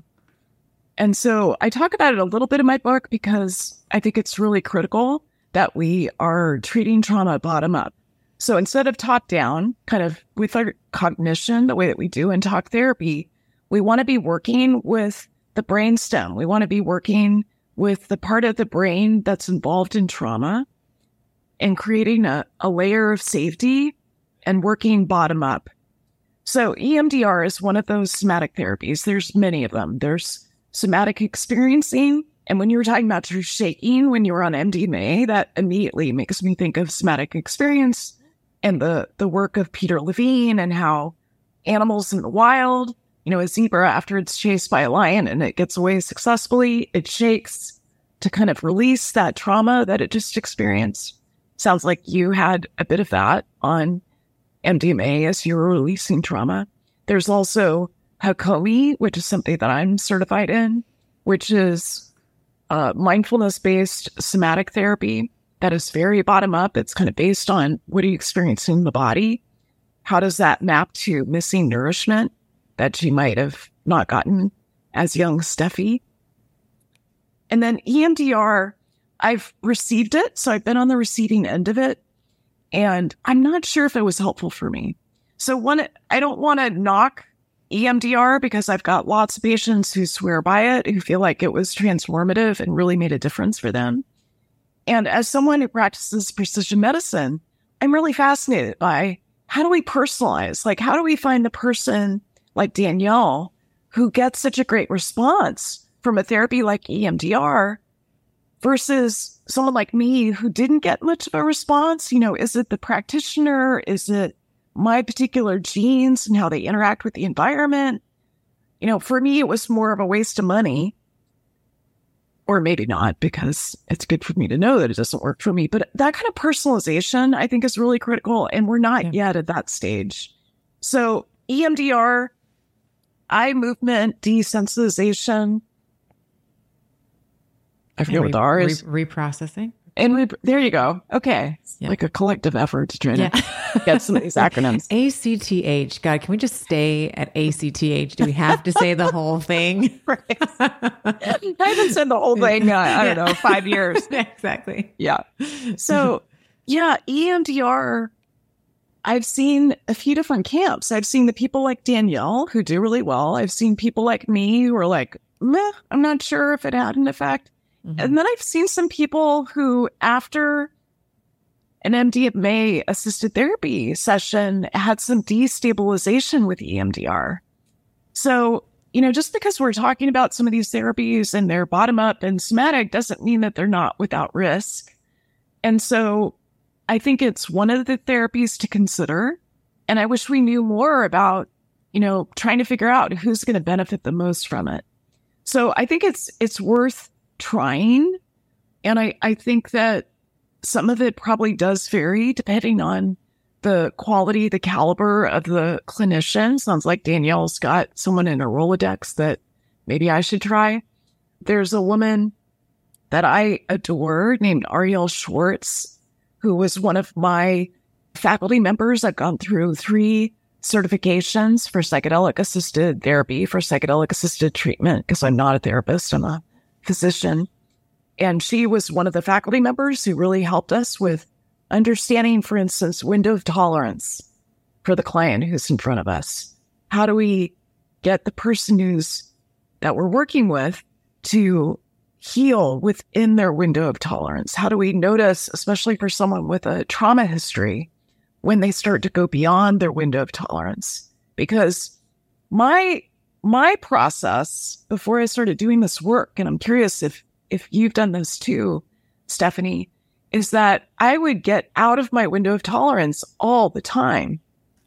And so I talk about it a little bit in my book because I think it's really critical that we are treating trauma bottom up. So instead of top down, kind of with our cognition, the way that we do in talk therapy, we want to be working with the brainstem. We want to be working with the part of the brain that's involved in trauma and creating a layer of safety and working bottom up. So EMDR is one of those somatic therapies. There's many of them. There's somatic experiencing. And when you were talking about your shaking when you were on MDMA, that immediately makes me think of somatic experience and the work of Peter Levine and how animals in the wild, a zebra, after it's chased by a lion and it gets away successfully, it shakes to kind of release that trauma that it just experienced. Sounds like you had a bit of that on MDMA as you were releasing trauma. There's also Hakomi, which is something that I'm certified in, which is mindfulness-based somatic therapy that is very bottom up. It's kind of based on what are you experiencing in the body? How does that map to missing nourishment that she might have not gotten as young Steffi? And then EMDR, I've received it. So I've been on the receiving end of it. And I'm not sure if it was helpful for me. So I don't want to knock EMDR because I've got lots of patients who swear by it, who feel like it was transformative and really made a difference for them. And as someone who practices precision medicine, I'm really fascinated by how do we personalize? Like, how do we find the person like Danielle who gets such a great response from a therapy like EMDR versus someone like me who didn't get much of a response? You know, is it the practitioner? Is it my particular genes and how they interact with the environment? You know, for me, it was more of a waste of money. Or maybe not, because it's good for me to know that it doesn't work for me. But that kind of personalization, I think, is really critical. And we're not yet at that stage. So EMDR, eye movement, desensitization. I forget what the R is. Reprocessing. And there you go. Okay. Yeah. Like a collective effort to try to get some of these acronyms. ACTH. God, can we just stay at ACTH? Do we have to say the whole thing? Right. I haven't said the whole thing, I don't know, 5 years. Exactly. Yeah. So, EMDR, I've seen a few different camps. I've seen the people like Danielle who do really well. I've seen people like me who are like, meh, I'm not sure if it had an effect. Mm-hmm. And then I've seen some people who, after an MDMA assisted therapy session, had some destabilization with EMDR. So, you know, just because we're talking about some of these therapies and they're bottom up and somatic doesn't mean that they're not without risk. And so I think it's one of the therapies to consider. And I wish we knew more about, you know, trying to figure out who's going to benefit the most from it. So I think it's worth trying. And I think that some of it probably does vary depending on the quality, the caliber of the clinician. Sounds like Danielle's got someone in her Rolodex that maybe I should try. There's a woman that I adore named Ariel Schwartz, who was one of my faculty members. I've gone through 3 certifications for psychedelic-assisted therapy, for psychedelic-assisted treatment, because I'm not a therapist, I'm a physician. And she was one of the faculty members who really helped us with understanding, for instance, window of tolerance for the client who's in front of us. How do we get the person that we're working with to heal within their window of tolerance? How do we notice, especially for someone with a trauma history, when they start to go beyond their window of tolerance? Because my process before I started doing this work, and I'm curious if you've done this too, Stephanie, is that I would get out of my window of tolerance all the time.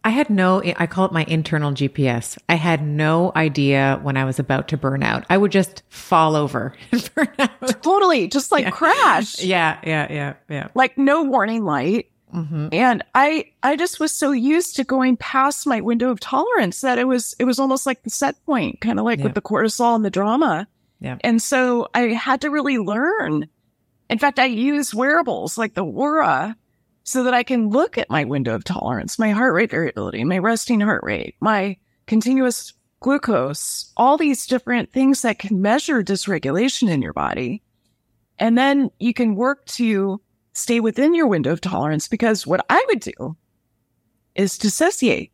I call it my internal GPS. I had no idea when I was about to burn out. I would just fall over and burn out. Totally. Just like crash. Yeah. Like no warning light. Mm-hmm. And I just was so used to going past my window of tolerance that it was almost like the set point, kind of like with the cortisol and the drama. Yeah. And so I had to really learn. In fact, I use wearables like the Oura so that I can look at my window of tolerance, my heart rate variability, my resting heart rate, my continuous glucose, all these different things that can measure dysregulation in your body. And then you can work to stay within your window of tolerance, because what I would do is dissociate.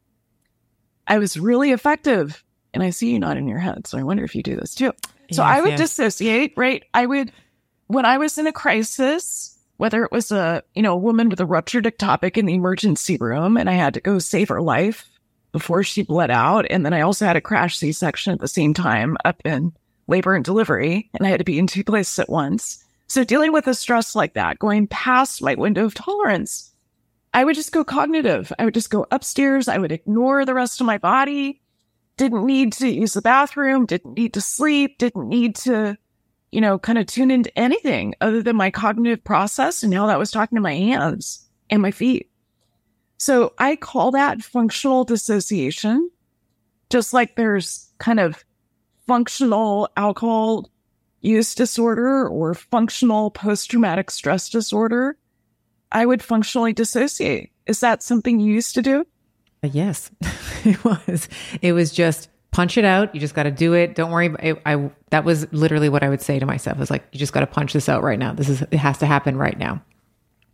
I was really effective, and I see you nodding your head, so I wonder if you do this too. So I would dissociate, right? When I was in a crisis, whether it was a woman with a ruptured ectopic in the emergency room, and I had to go save her life before she bled out, and then I also had a crash C-section at the same time up in labor and delivery, and I had to be in 2 places at once. So dealing with a stress like that, going past my window of tolerance, I would just go cognitive. I would just go upstairs. I would ignore the rest of my body. Didn't need to use the bathroom, didn't need to sleep, didn't need to, kind of tune into anything other than my cognitive process and how that was talking to my hands and my feet. So I call that functional dissociation, just like there's kind of functional alcohol use disorder or functional post-traumatic stress disorder. I would functionally dissociate. Is that something you used to do? Yes, it was. It was just punch it out. You just got to do it. Don't worry. That was literally what I would say to myself. Is like, you just got to punch this out right now. It has to happen right now.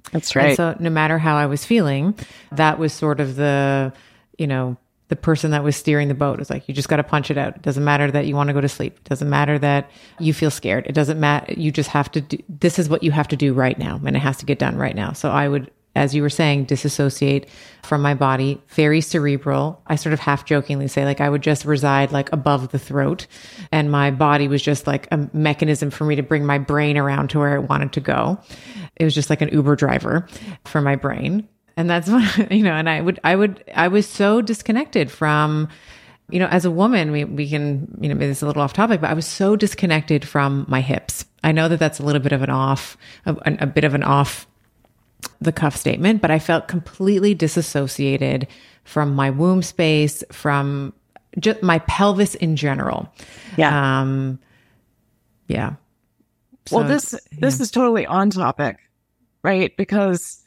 That's right. And so no matter how I was feeling, that was sort of the, the person that was steering the boat. It's like, you just got to punch it out. It doesn't matter that you want to go to sleep. It doesn't matter that you feel scared. It doesn't matter. You just have to do, this is what you have to do right now. And it has to get done right now. So I would, as you were saying, disassociate from my body, very cerebral. I sort of half jokingly say, like, I would just reside like above the throat, and my body was just like a mechanism for me to bring my brain around to where it wanted to go. It was just like an Uber driver for my brain. And that's what, and I was so disconnected from, as a woman, we can, maybe this is a little off topic, but I was so disconnected from my hips. I know that that's a little bit of a bit of an off the cuff statement, but I felt completely disassociated from my womb space, from just my pelvis in general. Yeah. Yeah. Well, this is totally on topic, right? Because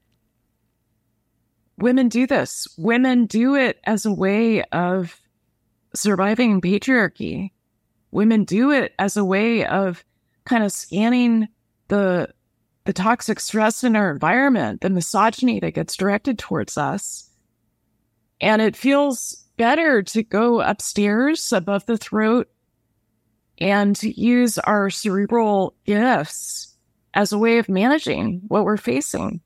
women do this. Women do it as a way of surviving patriarchy. Women do it as a way of kind of scanning the toxic stress in our environment, the misogyny that gets directed towards us. And it feels better to go upstairs above the throat and to use our cerebral gifts as a way of managing what we're facing.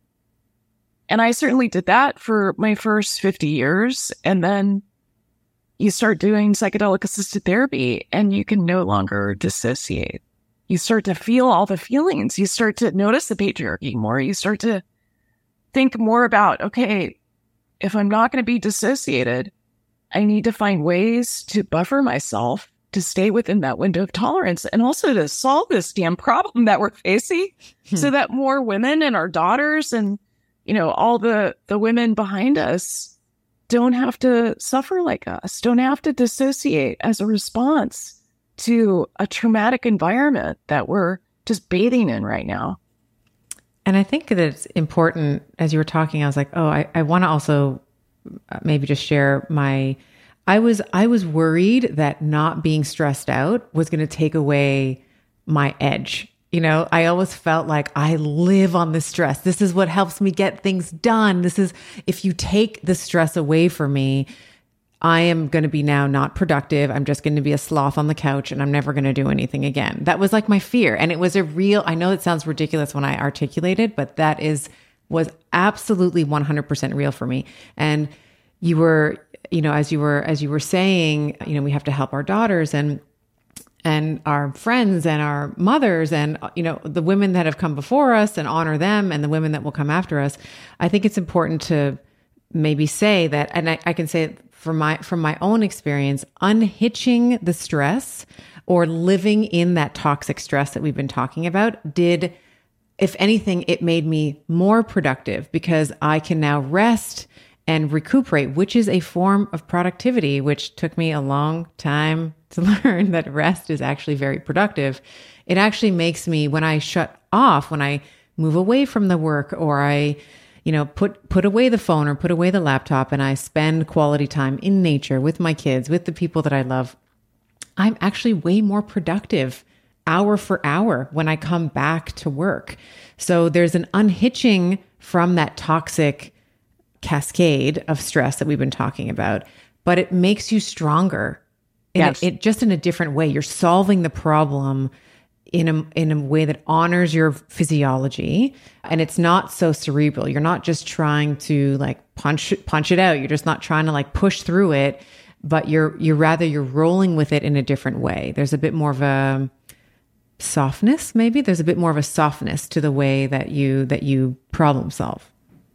And I certainly did that for my first 50 years. And then you start doing psychedelic assisted therapy and you can no longer dissociate. You start to feel all the feelings. You start to notice the patriarchy more. You start to think more about, okay, if I'm not going to be dissociated, I need to find ways to buffer myself to stay within that window of tolerance and also to solve this damn problem that we're facing so that more women and our daughters and, all the women behind us don't have to suffer like us, don't have to dissociate as a response to a traumatic environment that we're just bathing in right now. And I think that it's important, as you were talking, I was like, oh, I want to also maybe just share I was worried that not being stressed out was going to take away my edge. I always felt like I live on the stress. This is what helps me get things done. If you take the stress away from me, I am going to be now not productive. I'm just going to be a sloth on the couch and I'm never going to do anything again. That was like my fear. And it was I know it sounds ridiculous when I articulate it, but that was absolutely 100% real for me. And you were, as you were saying, we have to help our daughters and our friends and our mothers and, the women that have come before us and honor them and the women that will come after us. I think it's important to maybe say that, and I can say it from my own experience, unhitching the stress or living in that toxic stress that we've been talking about did, if anything, it made me more productive because I can now rest and recuperate, which is a form of productivity, which took me a long time to learn that rest is actually very productive. It actually makes me, when I shut off, when I move away from the work or I put away the phone or put away the laptop and I spend quality time in nature with my kids, with the people that I love, I'm actually way more productive hour for hour when I come back to work. So there's an unhitching from that toxic cascade of stress that we've been talking about, but it makes you stronger. Yes. It just in a different way. You're solving the problem in a way that honors your physiology, and it's not so cerebral. You're not just trying to like punch it out. You're just not trying to like push through it, but you're rolling with it in a different way. There's a bit more of a softness, maybe. There's a bit more of a softness to the way that you problem solve.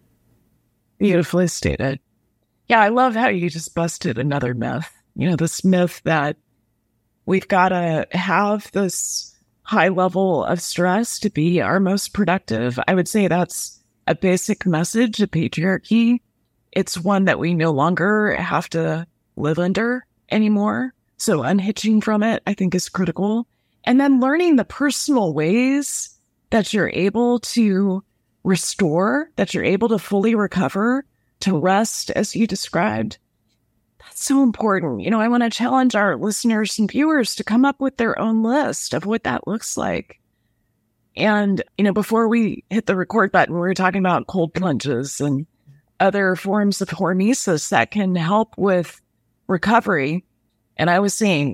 Beautifully stated. Yeah, I love how you just busted another myth. This myth that we've got to have this high level of stress to be our most productive. I would say that's a basic message of patriarchy. It's one that we no longer have to live under anymore. So unhitching from it, I think, is critical. And then learning the personal ways that you're able to restore, that you're able to fully recover, to rest, as you described. That's so important. I want to challenge our listeners and viewers to come up with their own list of what that looks like. And, before we hit the record button, we were talking about cold plunges and other forms of hormesis that can help with recovery. And I was saying,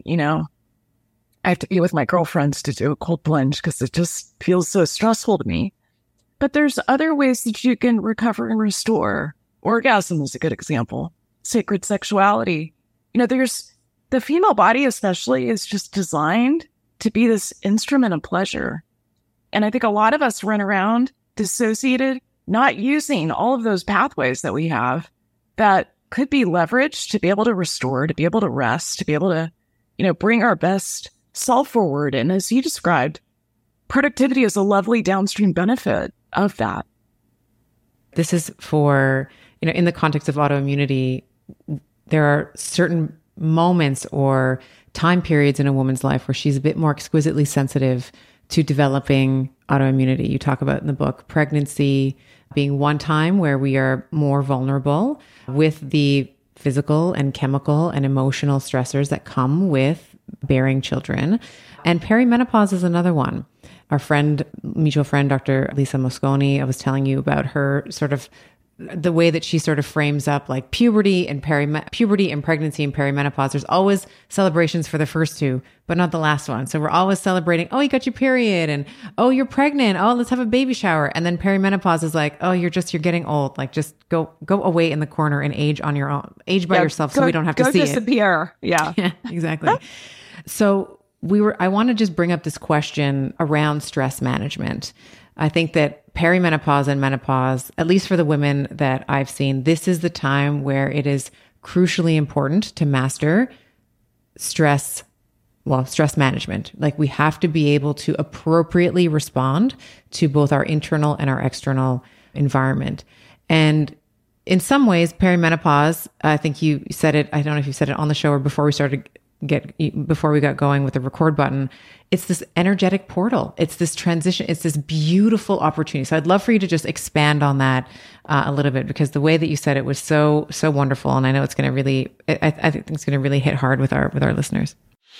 I have to be with my girlfriends to do a cold plunge because it just feels so stressful to me. But there's other ways that you can recover and restore. Orgasm is a good example. Sacred sexuality. There's the female body especially is just designed to be this instrument of pleasure. And I think a lot of us run around dissociated, not using all of those pathways that we have that could be leveraged to be able to restore, to be able to rest, to be able to, bring our best self forward. And as you described, productivity is a lovely downstream benefit of that. This is for, in the context of autoimmunity, there are certain moments or time periods in a woman's life where she's a bit more exquisitely sensitive to developing autoimmunity. You talk about in the book, pregnancy being one time where we are more vulnerable with the physical and chemical and emotional stressors that come with bearing children. And perimenopause is another one. Our mutual friend, Dr. Lisa Mosconi, I was telling you about her sort of the way that she sort of frames up like puberty and pregnancy and perimenopause. There's always celebrations for the first two, but not the last one. So we're always celebrating, oh, you got your period, and oh, you're pregnant. Oh, let's have a baby shower. And then perimenopause is like, oh, you're getting old. Like just go away in the corner and age on your own, age by yourself so we don't have to see disappear. it. Yeah, exactly. So I want to just bring up this question around stress management. I think that perimenopause and menopause, at least for the women that I've seen, this is the time where it is crucially important to master stress management. Like we have to be able to appropriately respond to both our internal and our external environment. And in some ways, perimenopause, I think you said it, I don't know if you said it on the show or before we got going with the record button, it's this energetic portal. It's this transition. It's this beautiful opportunity. So I'd love for you to just expand on that a little bit, because the way that you said it was so wonderful. And I know it's going to really, I think it's going to really hit hard with our listeners.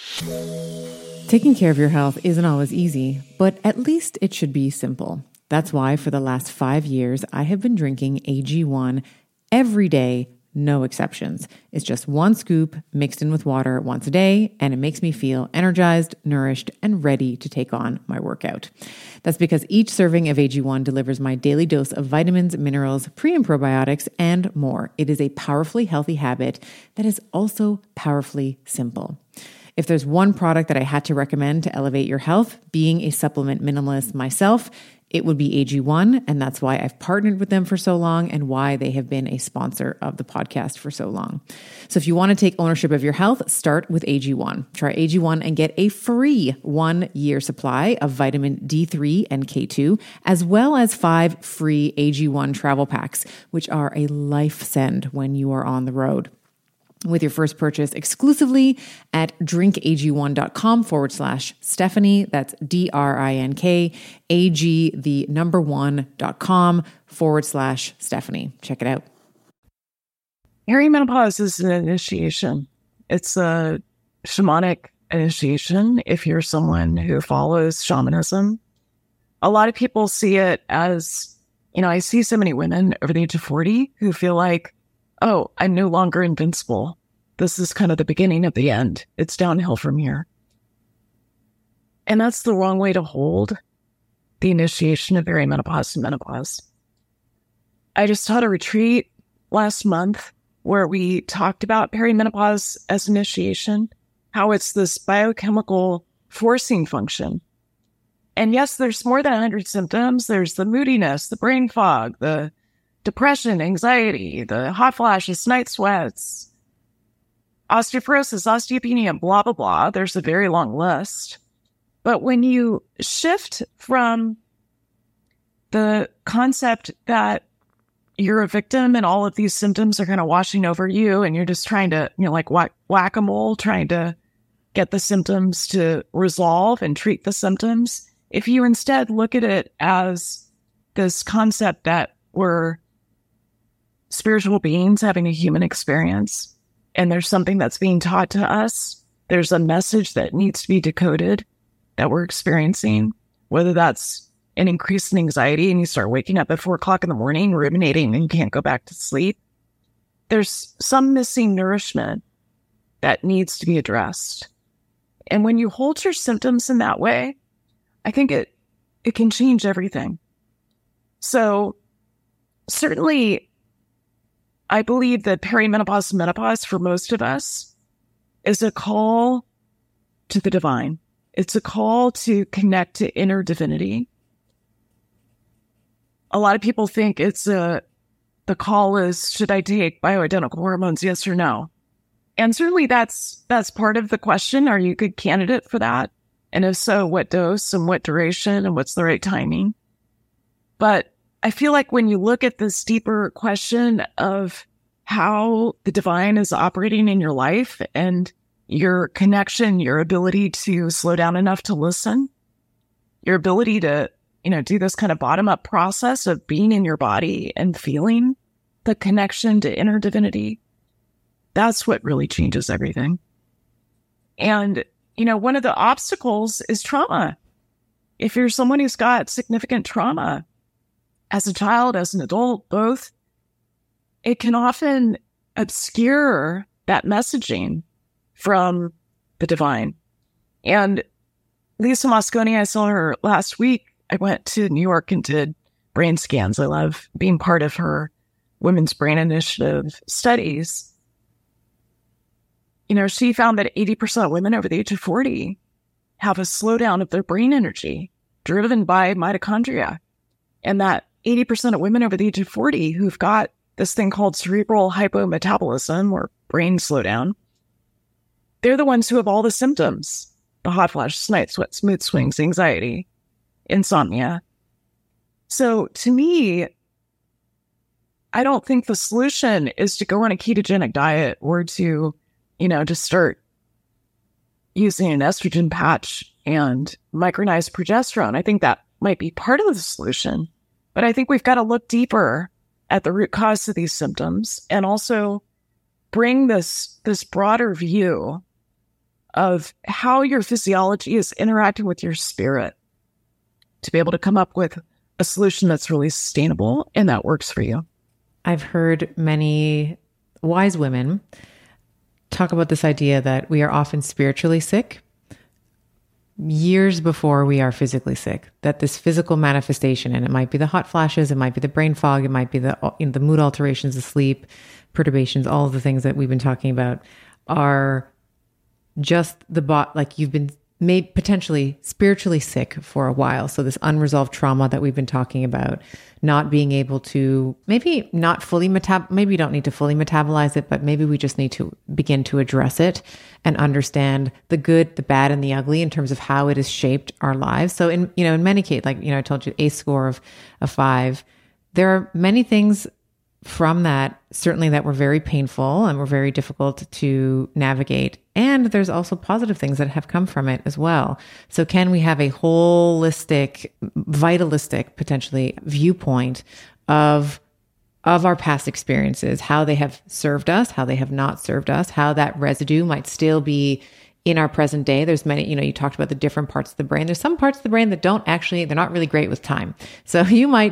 Taking care of your health isn't always easy, but at least it should be simple. That's why for the last 5 years, I have been drinking AG1 every day, no exceptions. It's just one scoop mixed in with water once a day, and it makes me feel energized, nourished, and ready to take on my workout. That's because each serving of AG1 delivers my daily dose of vitamins, minerals, pre- and probiotics, and more. It is a powerfully healthy habit that is also powerfully simple. If there's one product that I had to recommend to elevate your health, being a supplement minimalist myself, it would be AG1, and that's why I've partnered with them for so long and why they have been a sponsor of the podcast for so long. So if you want to take ownership of your health, start with AG1. Try AG1 and get a free 1-year supply of vitamin D3 and K2, as well as 5 free AG1 travel packs, which are a life send when you are on the road. With your first purchase exclusively at drinkag1.com/Stephanie. That's drinkag1.com/Stephanie. Check it out. Perimenopause is an initiation. It's a shamanic initiation if you're someone who follows shamanism. A lot of people see it as, I see so many women over the age of 40 who feel like, oh, I'm no longer invincible. This is kind of the beginning of the end. It's downhill from here. And that's the wrong way to hold the initiation of perimenopause and menopause. I just taught a retreat last month where we talked about perimenopause as initiation, how it's this biochemical forcing function. And yes, there's more than 100 symptoms. There's the moodiness, the brain fog, the depression, anxiety, the hot flashes, night sweats, osteoporosis, osteopenia, blah, blah, blah. There's a very long list. But when you shift from the concept that you're a victim and all of these symptoms are kind of washing over you and you're just trying to, like whack-a-mole, trying to get the symptoms to resolve and treat the symptoms. If you instead look at it as this concept that we're spiritual beings having a human experience, and there's something that's being taught to us, there's a message that needs to be decoded that we're experiencing, whether that's an increase in anxiety and you start waking up at 4 o'clock in the morning, ruminating, and you can't go back to sleep, there's some missing nourishment that needs to be addressed. And when you hold your symptoms in that way, I think it can change everything. So certainly, I believe that perimenopause and menopause for most of us is a call to the divine. It's a call to connect to inner divinity. A lot of people think the call is, should I take bioidentical hormones, yes or no? And certainly that's part of the question. Are you a good candidate for that? And if so, what dose and what duration and what's the right timing? But I feel like when you look at this deeper question of how the divine is operating in your life and your connection, your ability to slow down enough to listen, your ability to, do this kind of bottom-up process of being in your body and feeling the connection to inner divinity, that's what really changes everything. And, one of the obstacles is trauma. If you're someone who's got significant trauma, as a child, as an adult, both, it can often obscure that messaging from the divine. And Lisa Mosconi, I saw her last week. I went to New York and did brain scans. I love being part of her Women's Brain Initiative studies. She found that 80% of women over the age of 40 have a slowdown of their brain energy driven by mitochondria. And that 80% of women over the age of 40 who've got this thing called cerebral hypometabolism or brain slowdown, they're the ones who have all the symptoms: the hot flashes, night sweats, mood swings, anxiety, insomnia. So to me, I don't think the solution is to go on a ketogenic diet or to, just start using an estrogen patch and micronized progesterone. I think that might be part of the solution. But I think we've got to look deeper at the root cause of these symptoms and also bring this broader view of how your physiology is interacting with your spirit to be able to come up with a solution that's really sustainable and that works for you. I've heard many wise women talk about this idea that we are often spiritually sick years before we are physically sick, that this physical manifestation, and it might be the hot flashes, it might be the brain fog, it might be the mood alterations, the sleep perturbations, all of the things that we've been talking about are just like you've been made potentially spiritually sick for a while. So this unresolved trauma that we've been talking about, not being able to, maybe not fully maybe you don't need to fully metabolize it, but maybe we just need to begin to address it and understand the good, the bad, and the ugly in terms of how it has shaped our lives. So in many cases, like, I told you ACE score of 5, there are many things from that, certainly, that were very painful and were very difficult to navigate. And there's also positive things that have come from it as well. So can we have a holistic, vitalistic, potentially, viewpoint of our past experiences, how they have served us, how they have not served us, how that residue might still be in our present day? There's many, you talked about the different parts of the brain. There's some parts of the brain that they're not really great with time. So you might,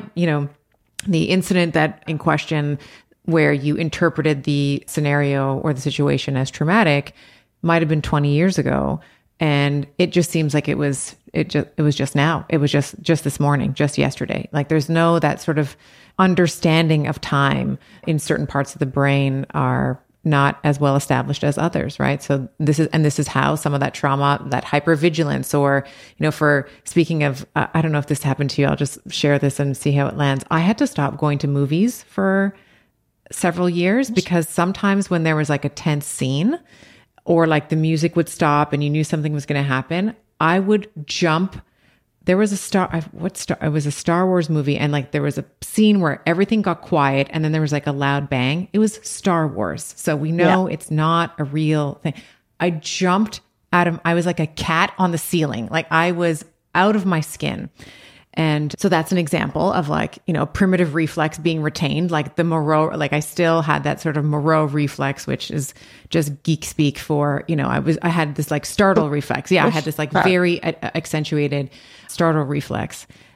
the incident that in question where you interpreted the scenario or the situation as traumatic might have been 20 years ago. And it just seems like it was just now. It was just this morning, just yesterday. Like there's no, that sort of understanding of time in certain parts of the brain are not as well established as others, right? So this is how some of that trauma, that hypervigilance, or, for speaking of, I don't know if this happened to you, I'll just share this and see how it lands. I had to stop going to movies for several years because sometimes when there was like a tense scene or like the music would stop and you knew something was going to happen, I would jump. There was it was a Star Wars movie, and like there was a scene where everything got quiet and then there was like a loud bang. It was Star Wars. So we know It's not a real thing. I jumped I was like a cat on the ceiling. Like I was out of my skin. And so that's an example of like, primitive reflex being retained, like the Moreau, like I still had that sort of Moreau reflex, which is just geek speak for, I had this like startle reflex. Yeah. I had this like very accentuated startle reflex.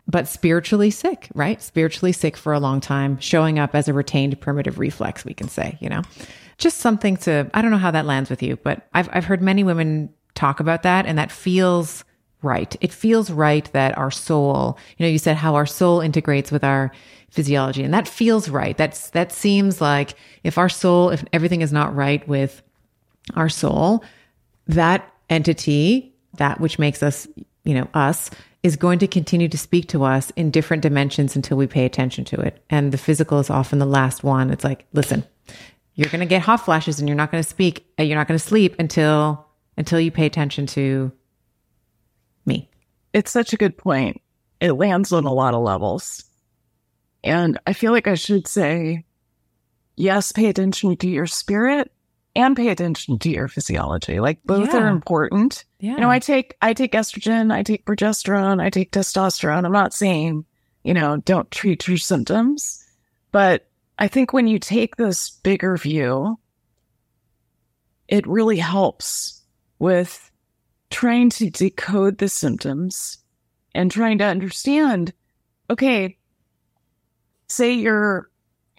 but spiritually sick, right? Spiritually sick for a long time, showing up as a retained primitive reflex, we can say, just something to, I don't know how that lands with you, but I've heard many women talk about that, and that feels right. It feels right that our soul, you said how our soul integrates with our physiology, and that feels right. That seems like if everything is not right with our soul, that entity, that which makes us, us, is going to continue to speak to us in different dimensions until we pay attention to it. And the physical is often the last one. It's like, listen, you're going to get hot flashes and you're not going to sleep until you pay attention to me. It's such a good point. It lands on a lot of levels. And I feel like I should say, yes, pay attention to your spirit and pay attention to your physiology. Like both are important. Yeah. I take estrogen, I take progesterone, I take testosterone. I'm not saying, don't treat your symptoms. But I think when you take this bigger view, it really helps with trying to decode the symptoms and trying to understand, okay, say you're,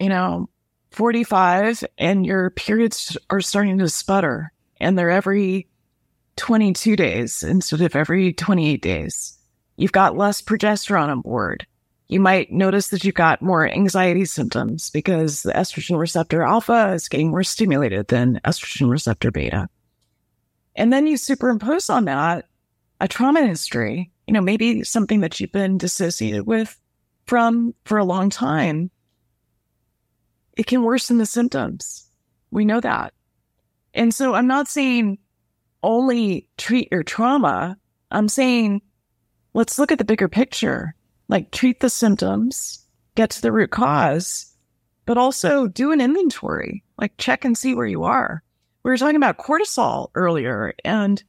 45 and your periods are starting to sputter and they're every 22 days instead of every 28 days. You've got less progesterone on board. You might notice that you've got more anxiety symptoms because the estrogen receptor alpha is getting more stimulated than estrogen receptor beta. And then you superimpose on that a trauma history, maybe something that you've been dissociated with for a long time. It can worsen the symptoms. We know that. And so I'm not saying only treat your trauma. I'm saying, let's look at the bigger picture. Like treat the symptoms, get to the root cause, but also do an inventory, like check and see where you are. We were talking about cortisol earlier and,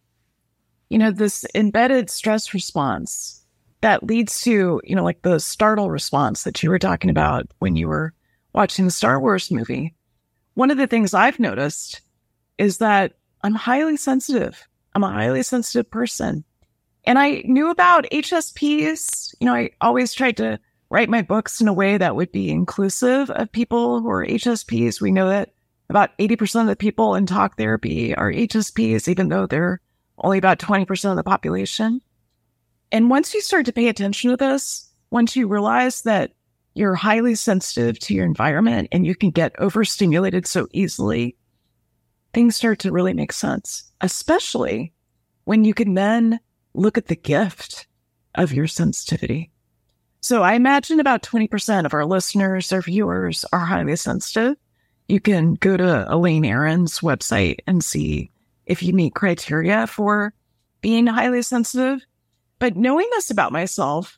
this embedded stress response that leads to, like the startle response that you were talking about when you were watching the Star Wars movie. One of the things I've noticed is that I'm highly sensitive. I'm a highly sensitive person. And I knew about HSPs. I always tried to write my books in a way that would be inclusive of people who are HSPs. We know that about 80% of the people in talk therapy are HSPs, even though they're only about 20% of the population. And once you start to pay attention to this, once you realize that you're highly sensitive to your environment and you can get overstimulated so easily, things start to really make sense, especially when you can then look at the gift of your sensitivity. So I imagine about 20% of our listeners or viewers are highly sensitive. You can go to Elaine Aron's website and see if you meet criteria for being highly sensitive. But knowing this about myself,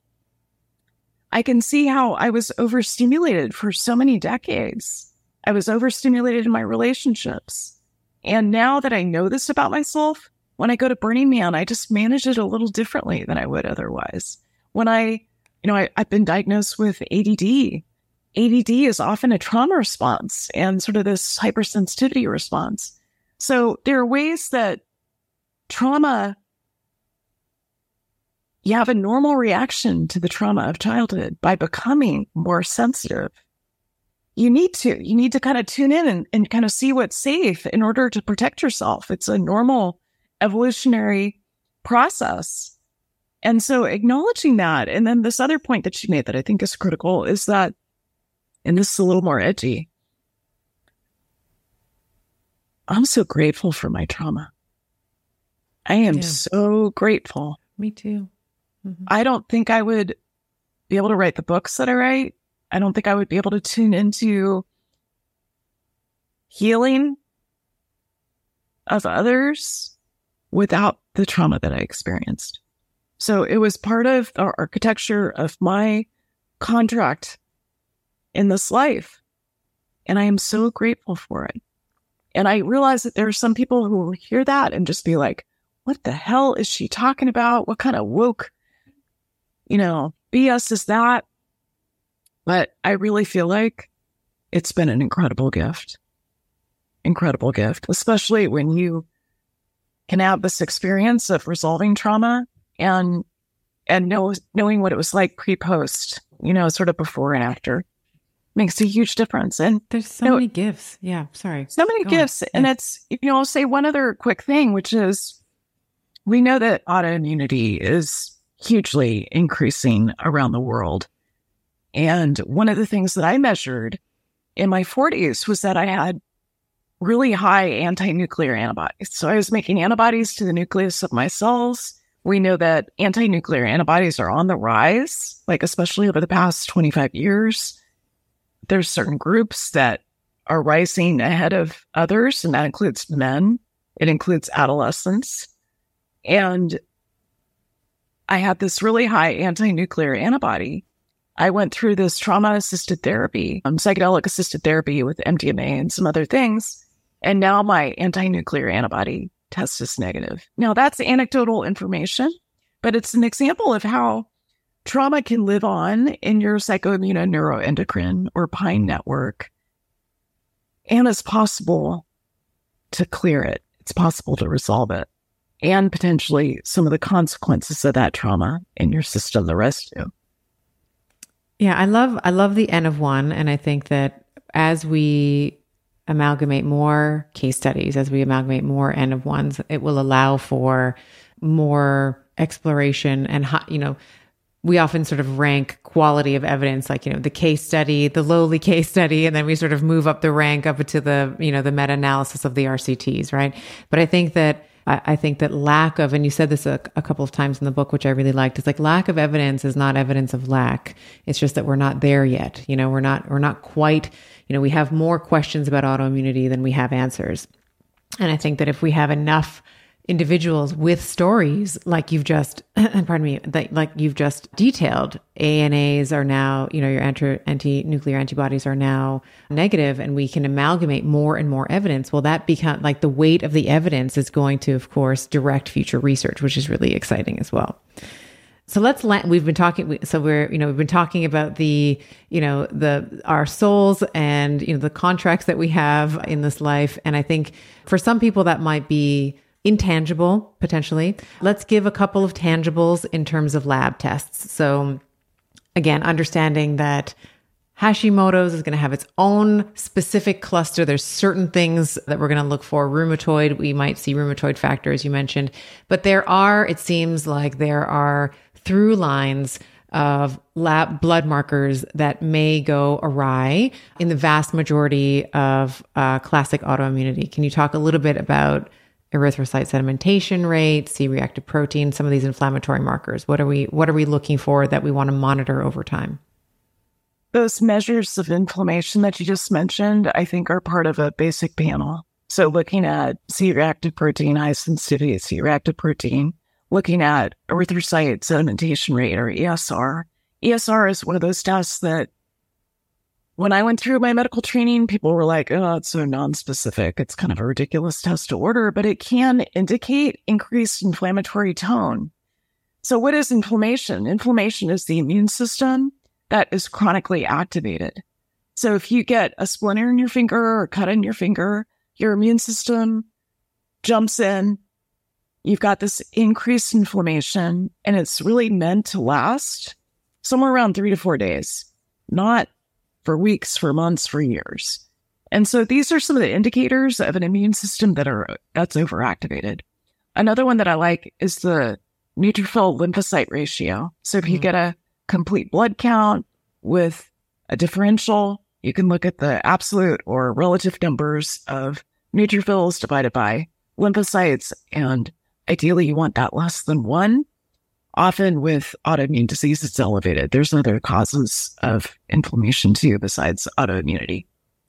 I can see how I was overstimulated for so many decades. I was overstimulated in my relationships. And now that I know this about myself, when I go to Burning Man, I just manage it a little differently than I would otherwise. When I've been diagnosed with ADD. ADD is often a trauma response and sort of this hypersensitivity response. So there are ways that trauma, you have a normal reaction to the trauma of childhood by becoming more sensitive. You need to kind of tune in and kind of see what's safe in order to protect yourself. It's a normal evolutionary process. And so acknowledging that, and then this other point that you made that I think is critical is that, and this is a little more edgy, I'm so grateful for my trauma. I am so grateful. Me too. Mm-hmm. I don't think I would be able to write the books that I write. I don't think I would be able to tune into healing of others without the trauma that I experienced. So it was part of the architecture of my contract in this life. And I am so grateful for it. And I realize that there are some people who will hear that and just be like, what the hell is she talking about? What kind of woke, BS is that? But I really feel like it's been an incredible gift, especially when you can have this experience of resolving trauma and and knowing what it was like pre-post, sort of before and after, makes a huge difference. And there's so many gifts. Yeah, sorry. So many gifts. And it's, I'll say one other quick thing, which is we know that autoimmunity is hugely increasing around the world. And one of the things that I measured in my 40s was that I had really high anti-nuclear antibodies. So I was making antibodies to the nucleus of my cells. We know that anti-nuclear antibodies are on the rise, like especially over the past 25 years. There's certain groups that are rising ahead of others, and that includes men. It includes adolescents. And I had this really high anti-nuclear antibody. I went through this trauma-assisted therapy, psychedelic-assisted therapy with MDMA and some other things, and now my anti-nuclear antibody test is negative. Now, that's anecdotal information, but it's an example of how trauma can live on in your psychoimmunoneuroendocrine or PINE network, and it's possible to clear it. It's possible to resolve it, and potentially some of the consequences of that trauma in your system, the residue. Yeah, I love the N of one. And I think that as we amalgamate more case studies, as we amalgamate more N of ones, it will allow for more exploration and, we often sort of rank quality of evidence, like, the case study, the lowly case study, and then we sort of move up the rank up to the, the meta-analysis of the RCTs, right? But I think that lack of, and you said this a couple of times in the book, which I really liked, is like lack of evidence is not evidence of lack. It's just that we're not there yet. We're not quite, we have more questions about autoimmunity than we have answers. And I think that if we have enough individuals with stories like you've just, like you've just detailed, ANAs are now, your anti-nuclear antibodies are now negative, and we can amalgamate more and more evidence. Well, that become like the weight of the evidence is going to, of course, direct future research, which is really exciting as well. So we've been talking about the, our souls and, the contracts that we have in this life. And I think for some people that might be intangible, potentially. Let's give a couple of tangibles in terms of lab tests. So again, understanding that Hashimoto's is going to have its own specific cluster. There's certain things that we're going to look for. Rheumatoid, we might see rheumatoid factor, as you mentioned. But it seems like there are through lines of lab blood markers that may go awry in the vast majority of classic autoimmunity. Can you talk a little bit about erythrocyte sedimentation rate, C-reactive protein, some of these inflammatory markers? What are we looking for that we want to monitor over time? Those measures of inflammation that you just mentioned, I think, are part of a basic panel. So looking at C-reactive protein, high sensitivity C-reactive protein, looking at erythrocyte sedimentation rate, or ESR. ESR is one of those tests that when I went through my medical training, people were like, oh, it's so nonspecific. It's kind of a ridiculous test to order, but it can indicate increased inflammatory tone. So what is inflammation? Inflammation is the immune system that is chronically activated. So if you get a splinter in your finger or cut in your finger, your immune system jumps in. You've got this increased inflammation, and it's really meant to last somewhere around 3 to 4 days, not for weeks, for months, for years. And so these are some of the indicators of an immune system that's overactivated. Another one that I like is the neutrophil lymphocyte ratio. So if you get a complete blood count with a differential, you can look at the absolute or relative numbers of neutrophils divided by lymphocytes, and ideally you want that less than 1. Often with autoimmune disease, it's elevated. There's other causes of inflammation too, besides autoimmunity.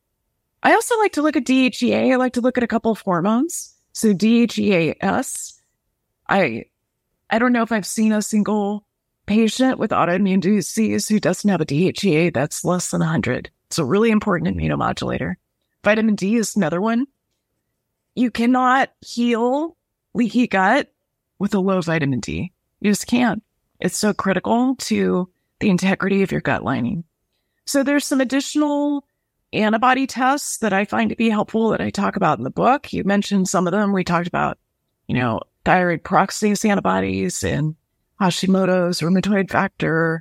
I also like to look at DHEA. I like to look at a couple of hormones. So DHEAS, I don't know if I've seen a single patient with autoimmune disease who doesn't have a DHEA that's less than 100. It's a really important immunomodulator. Vitamin D is another one. You cannot heal leaky gut with a low vitamin D. You just can't. It's so critical to the integrity of your gut lining. So there's some additional antibody tests that I find to be helpful that I talk about in the book. You mentioned some of them. We talked about, thyroid peroxidase antibodies and Hashimoto's, rheumatoid factor,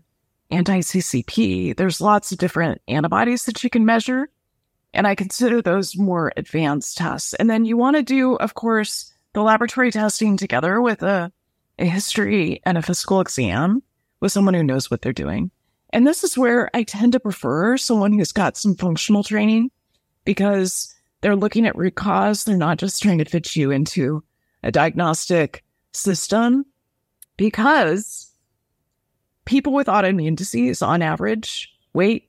anti-CCP. There's lots of different antibodies that you can measure. And I consider those more advanced tests. And then you want to do, of course, the laboratory testing together with a history and a physical exam with someone who knows what they're doing. And this is where I tend to prefer someone who's got some functional training because they're looking at root cause. They're not just trying to fit you into a diagnostic system, because people with autoimmune disease on average wait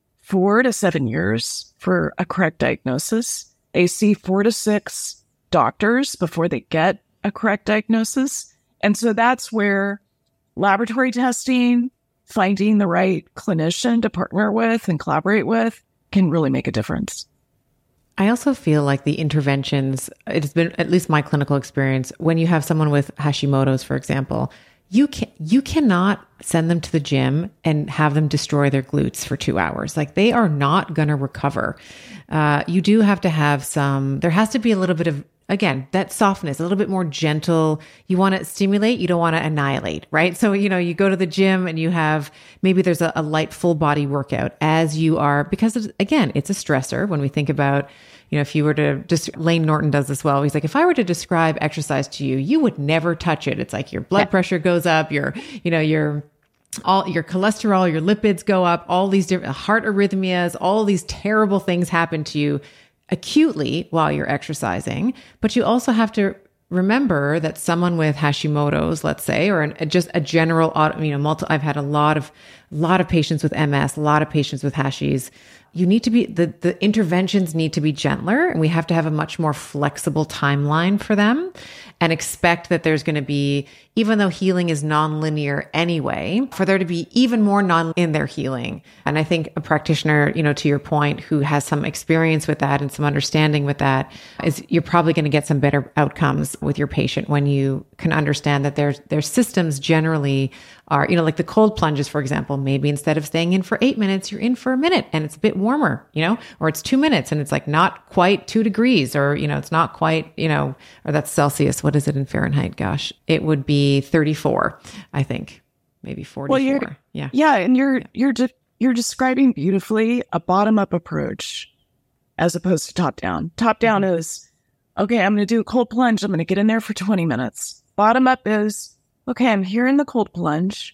4 to 7 years for a correct diagnosis. They see 4 to 6 doctors before they get a correct diagnosis. And so that's where laboratory testing, finding the right clinician to partner with and collaborate with can really make a difference. I also feel like the interventions, it's been at least my clinical experience, when you have someone with Hashimoto's, for example, you cannot send them to the gym and have them destroy their glutes for 2 hours. Like, they are not going to recover. You do have to have there has to be a little bit of, again, that softness, a little bit more gentle. You want to stimulate, you don't want to annihilate, right? So, you go to the gym and you have, maybe there's a light full body workout as you are, because again, it's a stressor. When we think about, if you were to Lane Norton does this well. He's like, if I were to describe exercise to you, you would never touch it. It's like your blood pressure goes up, your cholesterol, your lipids go up, all these different heart arrhythmias, all these terrible things happen to you acutely while you're exercising. But you also have to remember that someone with Hashimoto's, let's say, or just a general, I've had a lot of patients with MS, a lot of patients with Hashies. You need to be, the interventions need to be gentler, and we have to have a much more flexible timeline for them, and expect that there's going to be, even though healing is nonlinear anyway, for there to be even more in their healing. And I think a practitioner, to your point, who has some experience with that and some understanding with that, is you're probably going to get some better outcomes with your patient when you can understand that their systems generally are, like the cold plunges, for example, maybe instead of staying in for 8 minutes, you're in for a minute and it's a bit warmer, or it's 2 minutes and it's like not quite 2 degrees, or, it's not quite, or that's Celsius. What is it in Fahrenheit? Gosh, it would be 34, I think, maybe 44. Well, yeah. And you're describing beautifully a bottom-up approach as opposed to top-down. Top-down is, okay, I'm going to do a cold plunge. I'm going to get in there for 20 minutes. Bottom-up is, okay, I'm here in the cold plunge.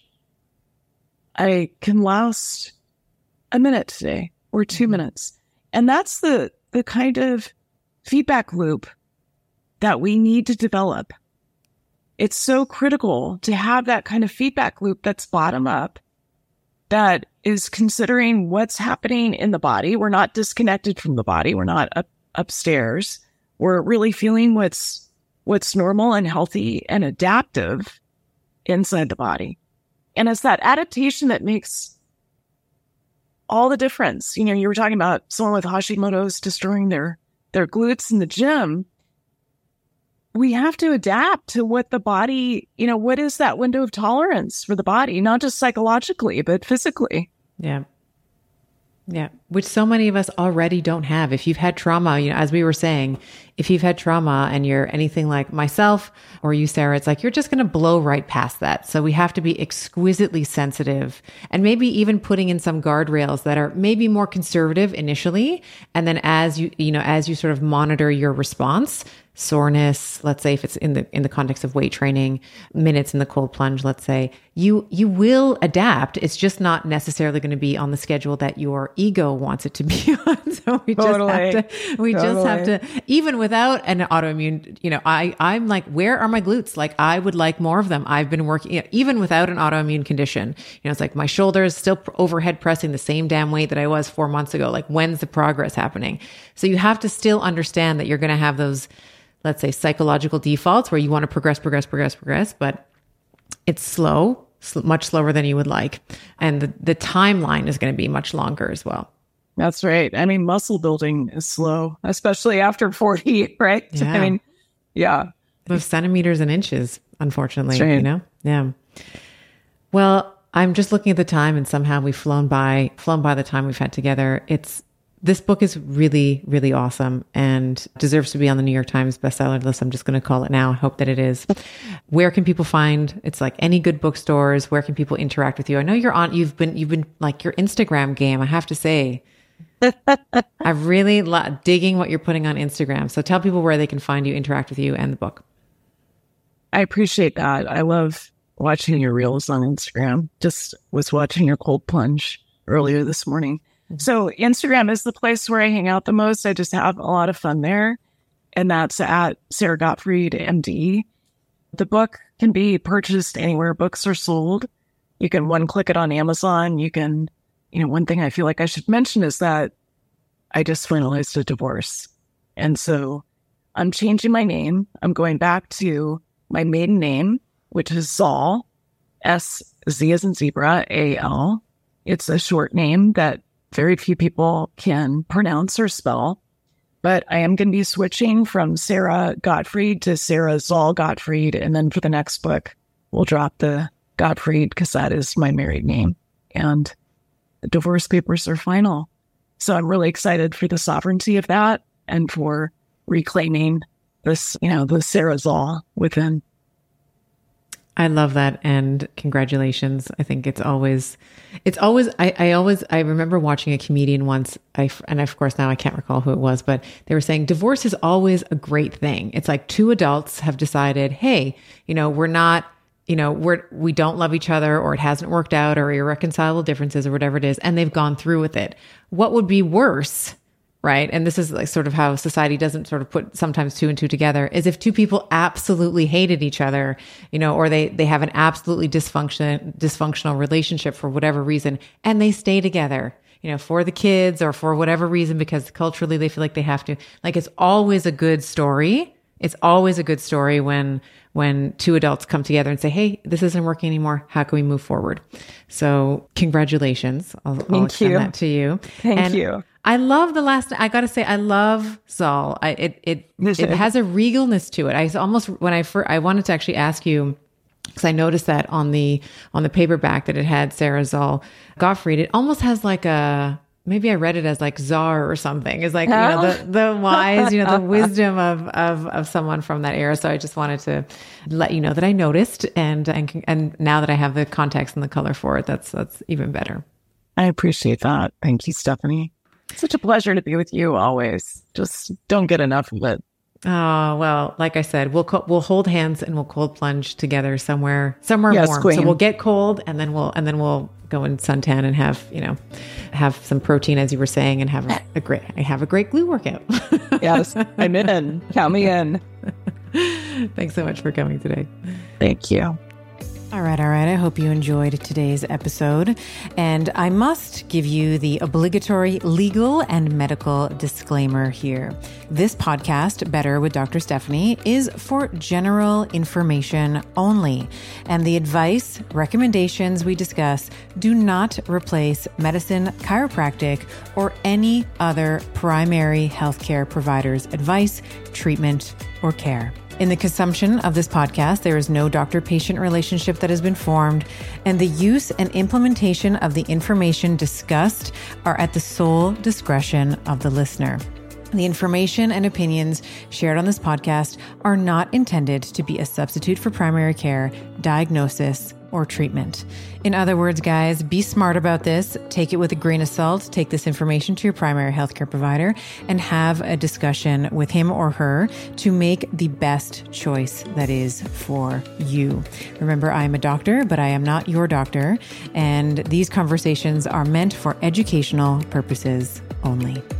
I can last a minute today or 2 minutes. And that's the kind of feedback loop that we need to develop. It's so critical to have that kind of feedback loop that's bottom up, that is considering what's happening in the body. We're not disconnected from the body. We're not upstairs. We're really feeling what's normal and healthy and adaptive inside the body. And it's that adaptation that makes all the difference. You were talking about someone with Hashimoto's destroying their glutes in the gym. We have to adapt to what the body, what is that window of tolerance for the body, not just psychologically, but physically. Yeah. Yeah. Which so many of us already don't have. If you've had trauma, as we were saying, if you've had trauma and you're anything like myself or you, Sarah, it's like, you're just going to blow right past that. So we have to be exquisitely sensitive, and maybe even putting in some guardrails that are maybe more conservative initially. And then as you sort of monitor your response, soreness, let's say if it's in the context of weight training, minutes in the cold plunge, let's say, you will adapt. It's just not necessarily going to be on the schedule that your ego wants it to be on. So we just have to, even without an autoimmune, I'm like, where are my glutes? Like, I would like more of them. I've been working, even without an autoimmune condition, it's like my shoulders still overhead pressing the same damn weight that I was 4 months ago. Like, when's the progress happening? So you have to still understand that you're going to have those, let's say, psychological defaults where you want to progress, but it's slow, much slower than you would like. And the timeline is going to be much longer as well. That's right. I mean, muscle building is slow, especially after 40, right? Yeah. I mean, yeah. With centimeters and inches, unfortunately, right. Yeah. Well, I'm just looking at the time, and somehow we've flown by the time we've had together. It's This book is really, really awesome and deserves to be on the New York Times bestseller list. I'm just going to call it now. I hope that it is. Where can people find? It's like any good bookstores. Where can people interact with you? I know you've been like your Instagram game. I have to say, I've really digging what you're putting on Instagram. So tell people where they can find you, interact with you and the book. I appreciate that. I love watching your reels on Instagram. Just was watching your cold plunge earlier this morning. So Instagram is the place where I hang out the most. I just have a lot of fun there. And that's at Sarah Gottfried, MD. The book can be purchased anywhere books are sold. You can one-click it on Amazon. You can, one thing I feel like I should mention is that I just finalized a divorce. And so I'm changing my name. I'm going back to my maiden name, which is Zal, S-Z as in zebra, A-L. It's a short name that very few people can pronounce or spell, but I am going to be switching from Sarah Gottfried to Sarah Zal Gottfried. And then for the next book, we'll drop the Gottfried because that is my married name. And the divorce papers are final. So I'm really excited for the sovereignty of that and for reclaiming this, the Sarah Zal within. I love that. And congratulations. I think I remember watching a comedian once, and of course now I can't recall who it was, but they were saying divorce is always a great thing. It's like two adults have decided, hey, we're not, we don't love each other, or it hasn't worked out, or irreconcilable differences, or whatever it is. And they've gone through with it. What would be worse? Right. And this is like sort of how society doesn't sort of put sometimes two and two together, is if two people absolutely hated each other, or they have an absolutely dysfunctional relationship for whatever reason, and they stay together, for the kids or for whatever reason, because culturally they feel like they have to. Like, it's always a good story. It's always a good story when two adults come together and say, hey, this isn't working anymore. How can we move forward? So congratulations. I'll extend that to you. Thank you. I love I got to say, I love Zal. It has a regalness to it. I wanted to actually ask you, because I noticed that on the paperback that it had Sarah Zal Gottfried, it almost has like maybe I read it as like czar or something. It's like, the wise, the wisdom of someone from that era. So I just wanted to let you know that I noticed, and now that I have the context and the color for it, that's even better. I appreciate that. Thank you, Stephanie. Such a pleasure to be with you always. Just don't get enough of it. Oh, well, like I said, we'll hold hands and we'll cold plunge together somewhere warm. Queen. So we'll get cold and then we'll go and suntan and have some protein, as you were saying, and have a great glue workout. Yes, I'm in. Count me in. Thanks so much for coming today. Thank you. All right. I hope you enjoyed today's episode. And I must give you the obligatory legal and medical disclaimer here. This podcast, Better with Dr. Stephanie, is for general information only. And the advice, recommendations we discuss do not replace medicine, chiropractic, or any other primary healthcare provider's advice, treatment, or care. In the consumption of this podcast, there is no doctor-patient relationship that has been formed, and the use and implementation of the information discussed are at the sole discretion of the listener. The information and opinions shared on this podcast are not intended to be a substitute for primary care, diagnosis, or treatment. In other words, guys, be smart about this. Take it with a grain of salt. Take this information to your primary healthcare provider and have a discussion with him or her to make the best choice that is for you. Remember, I am a doctor, but I am not your doctor. And these conversations are meant for educational purposes only.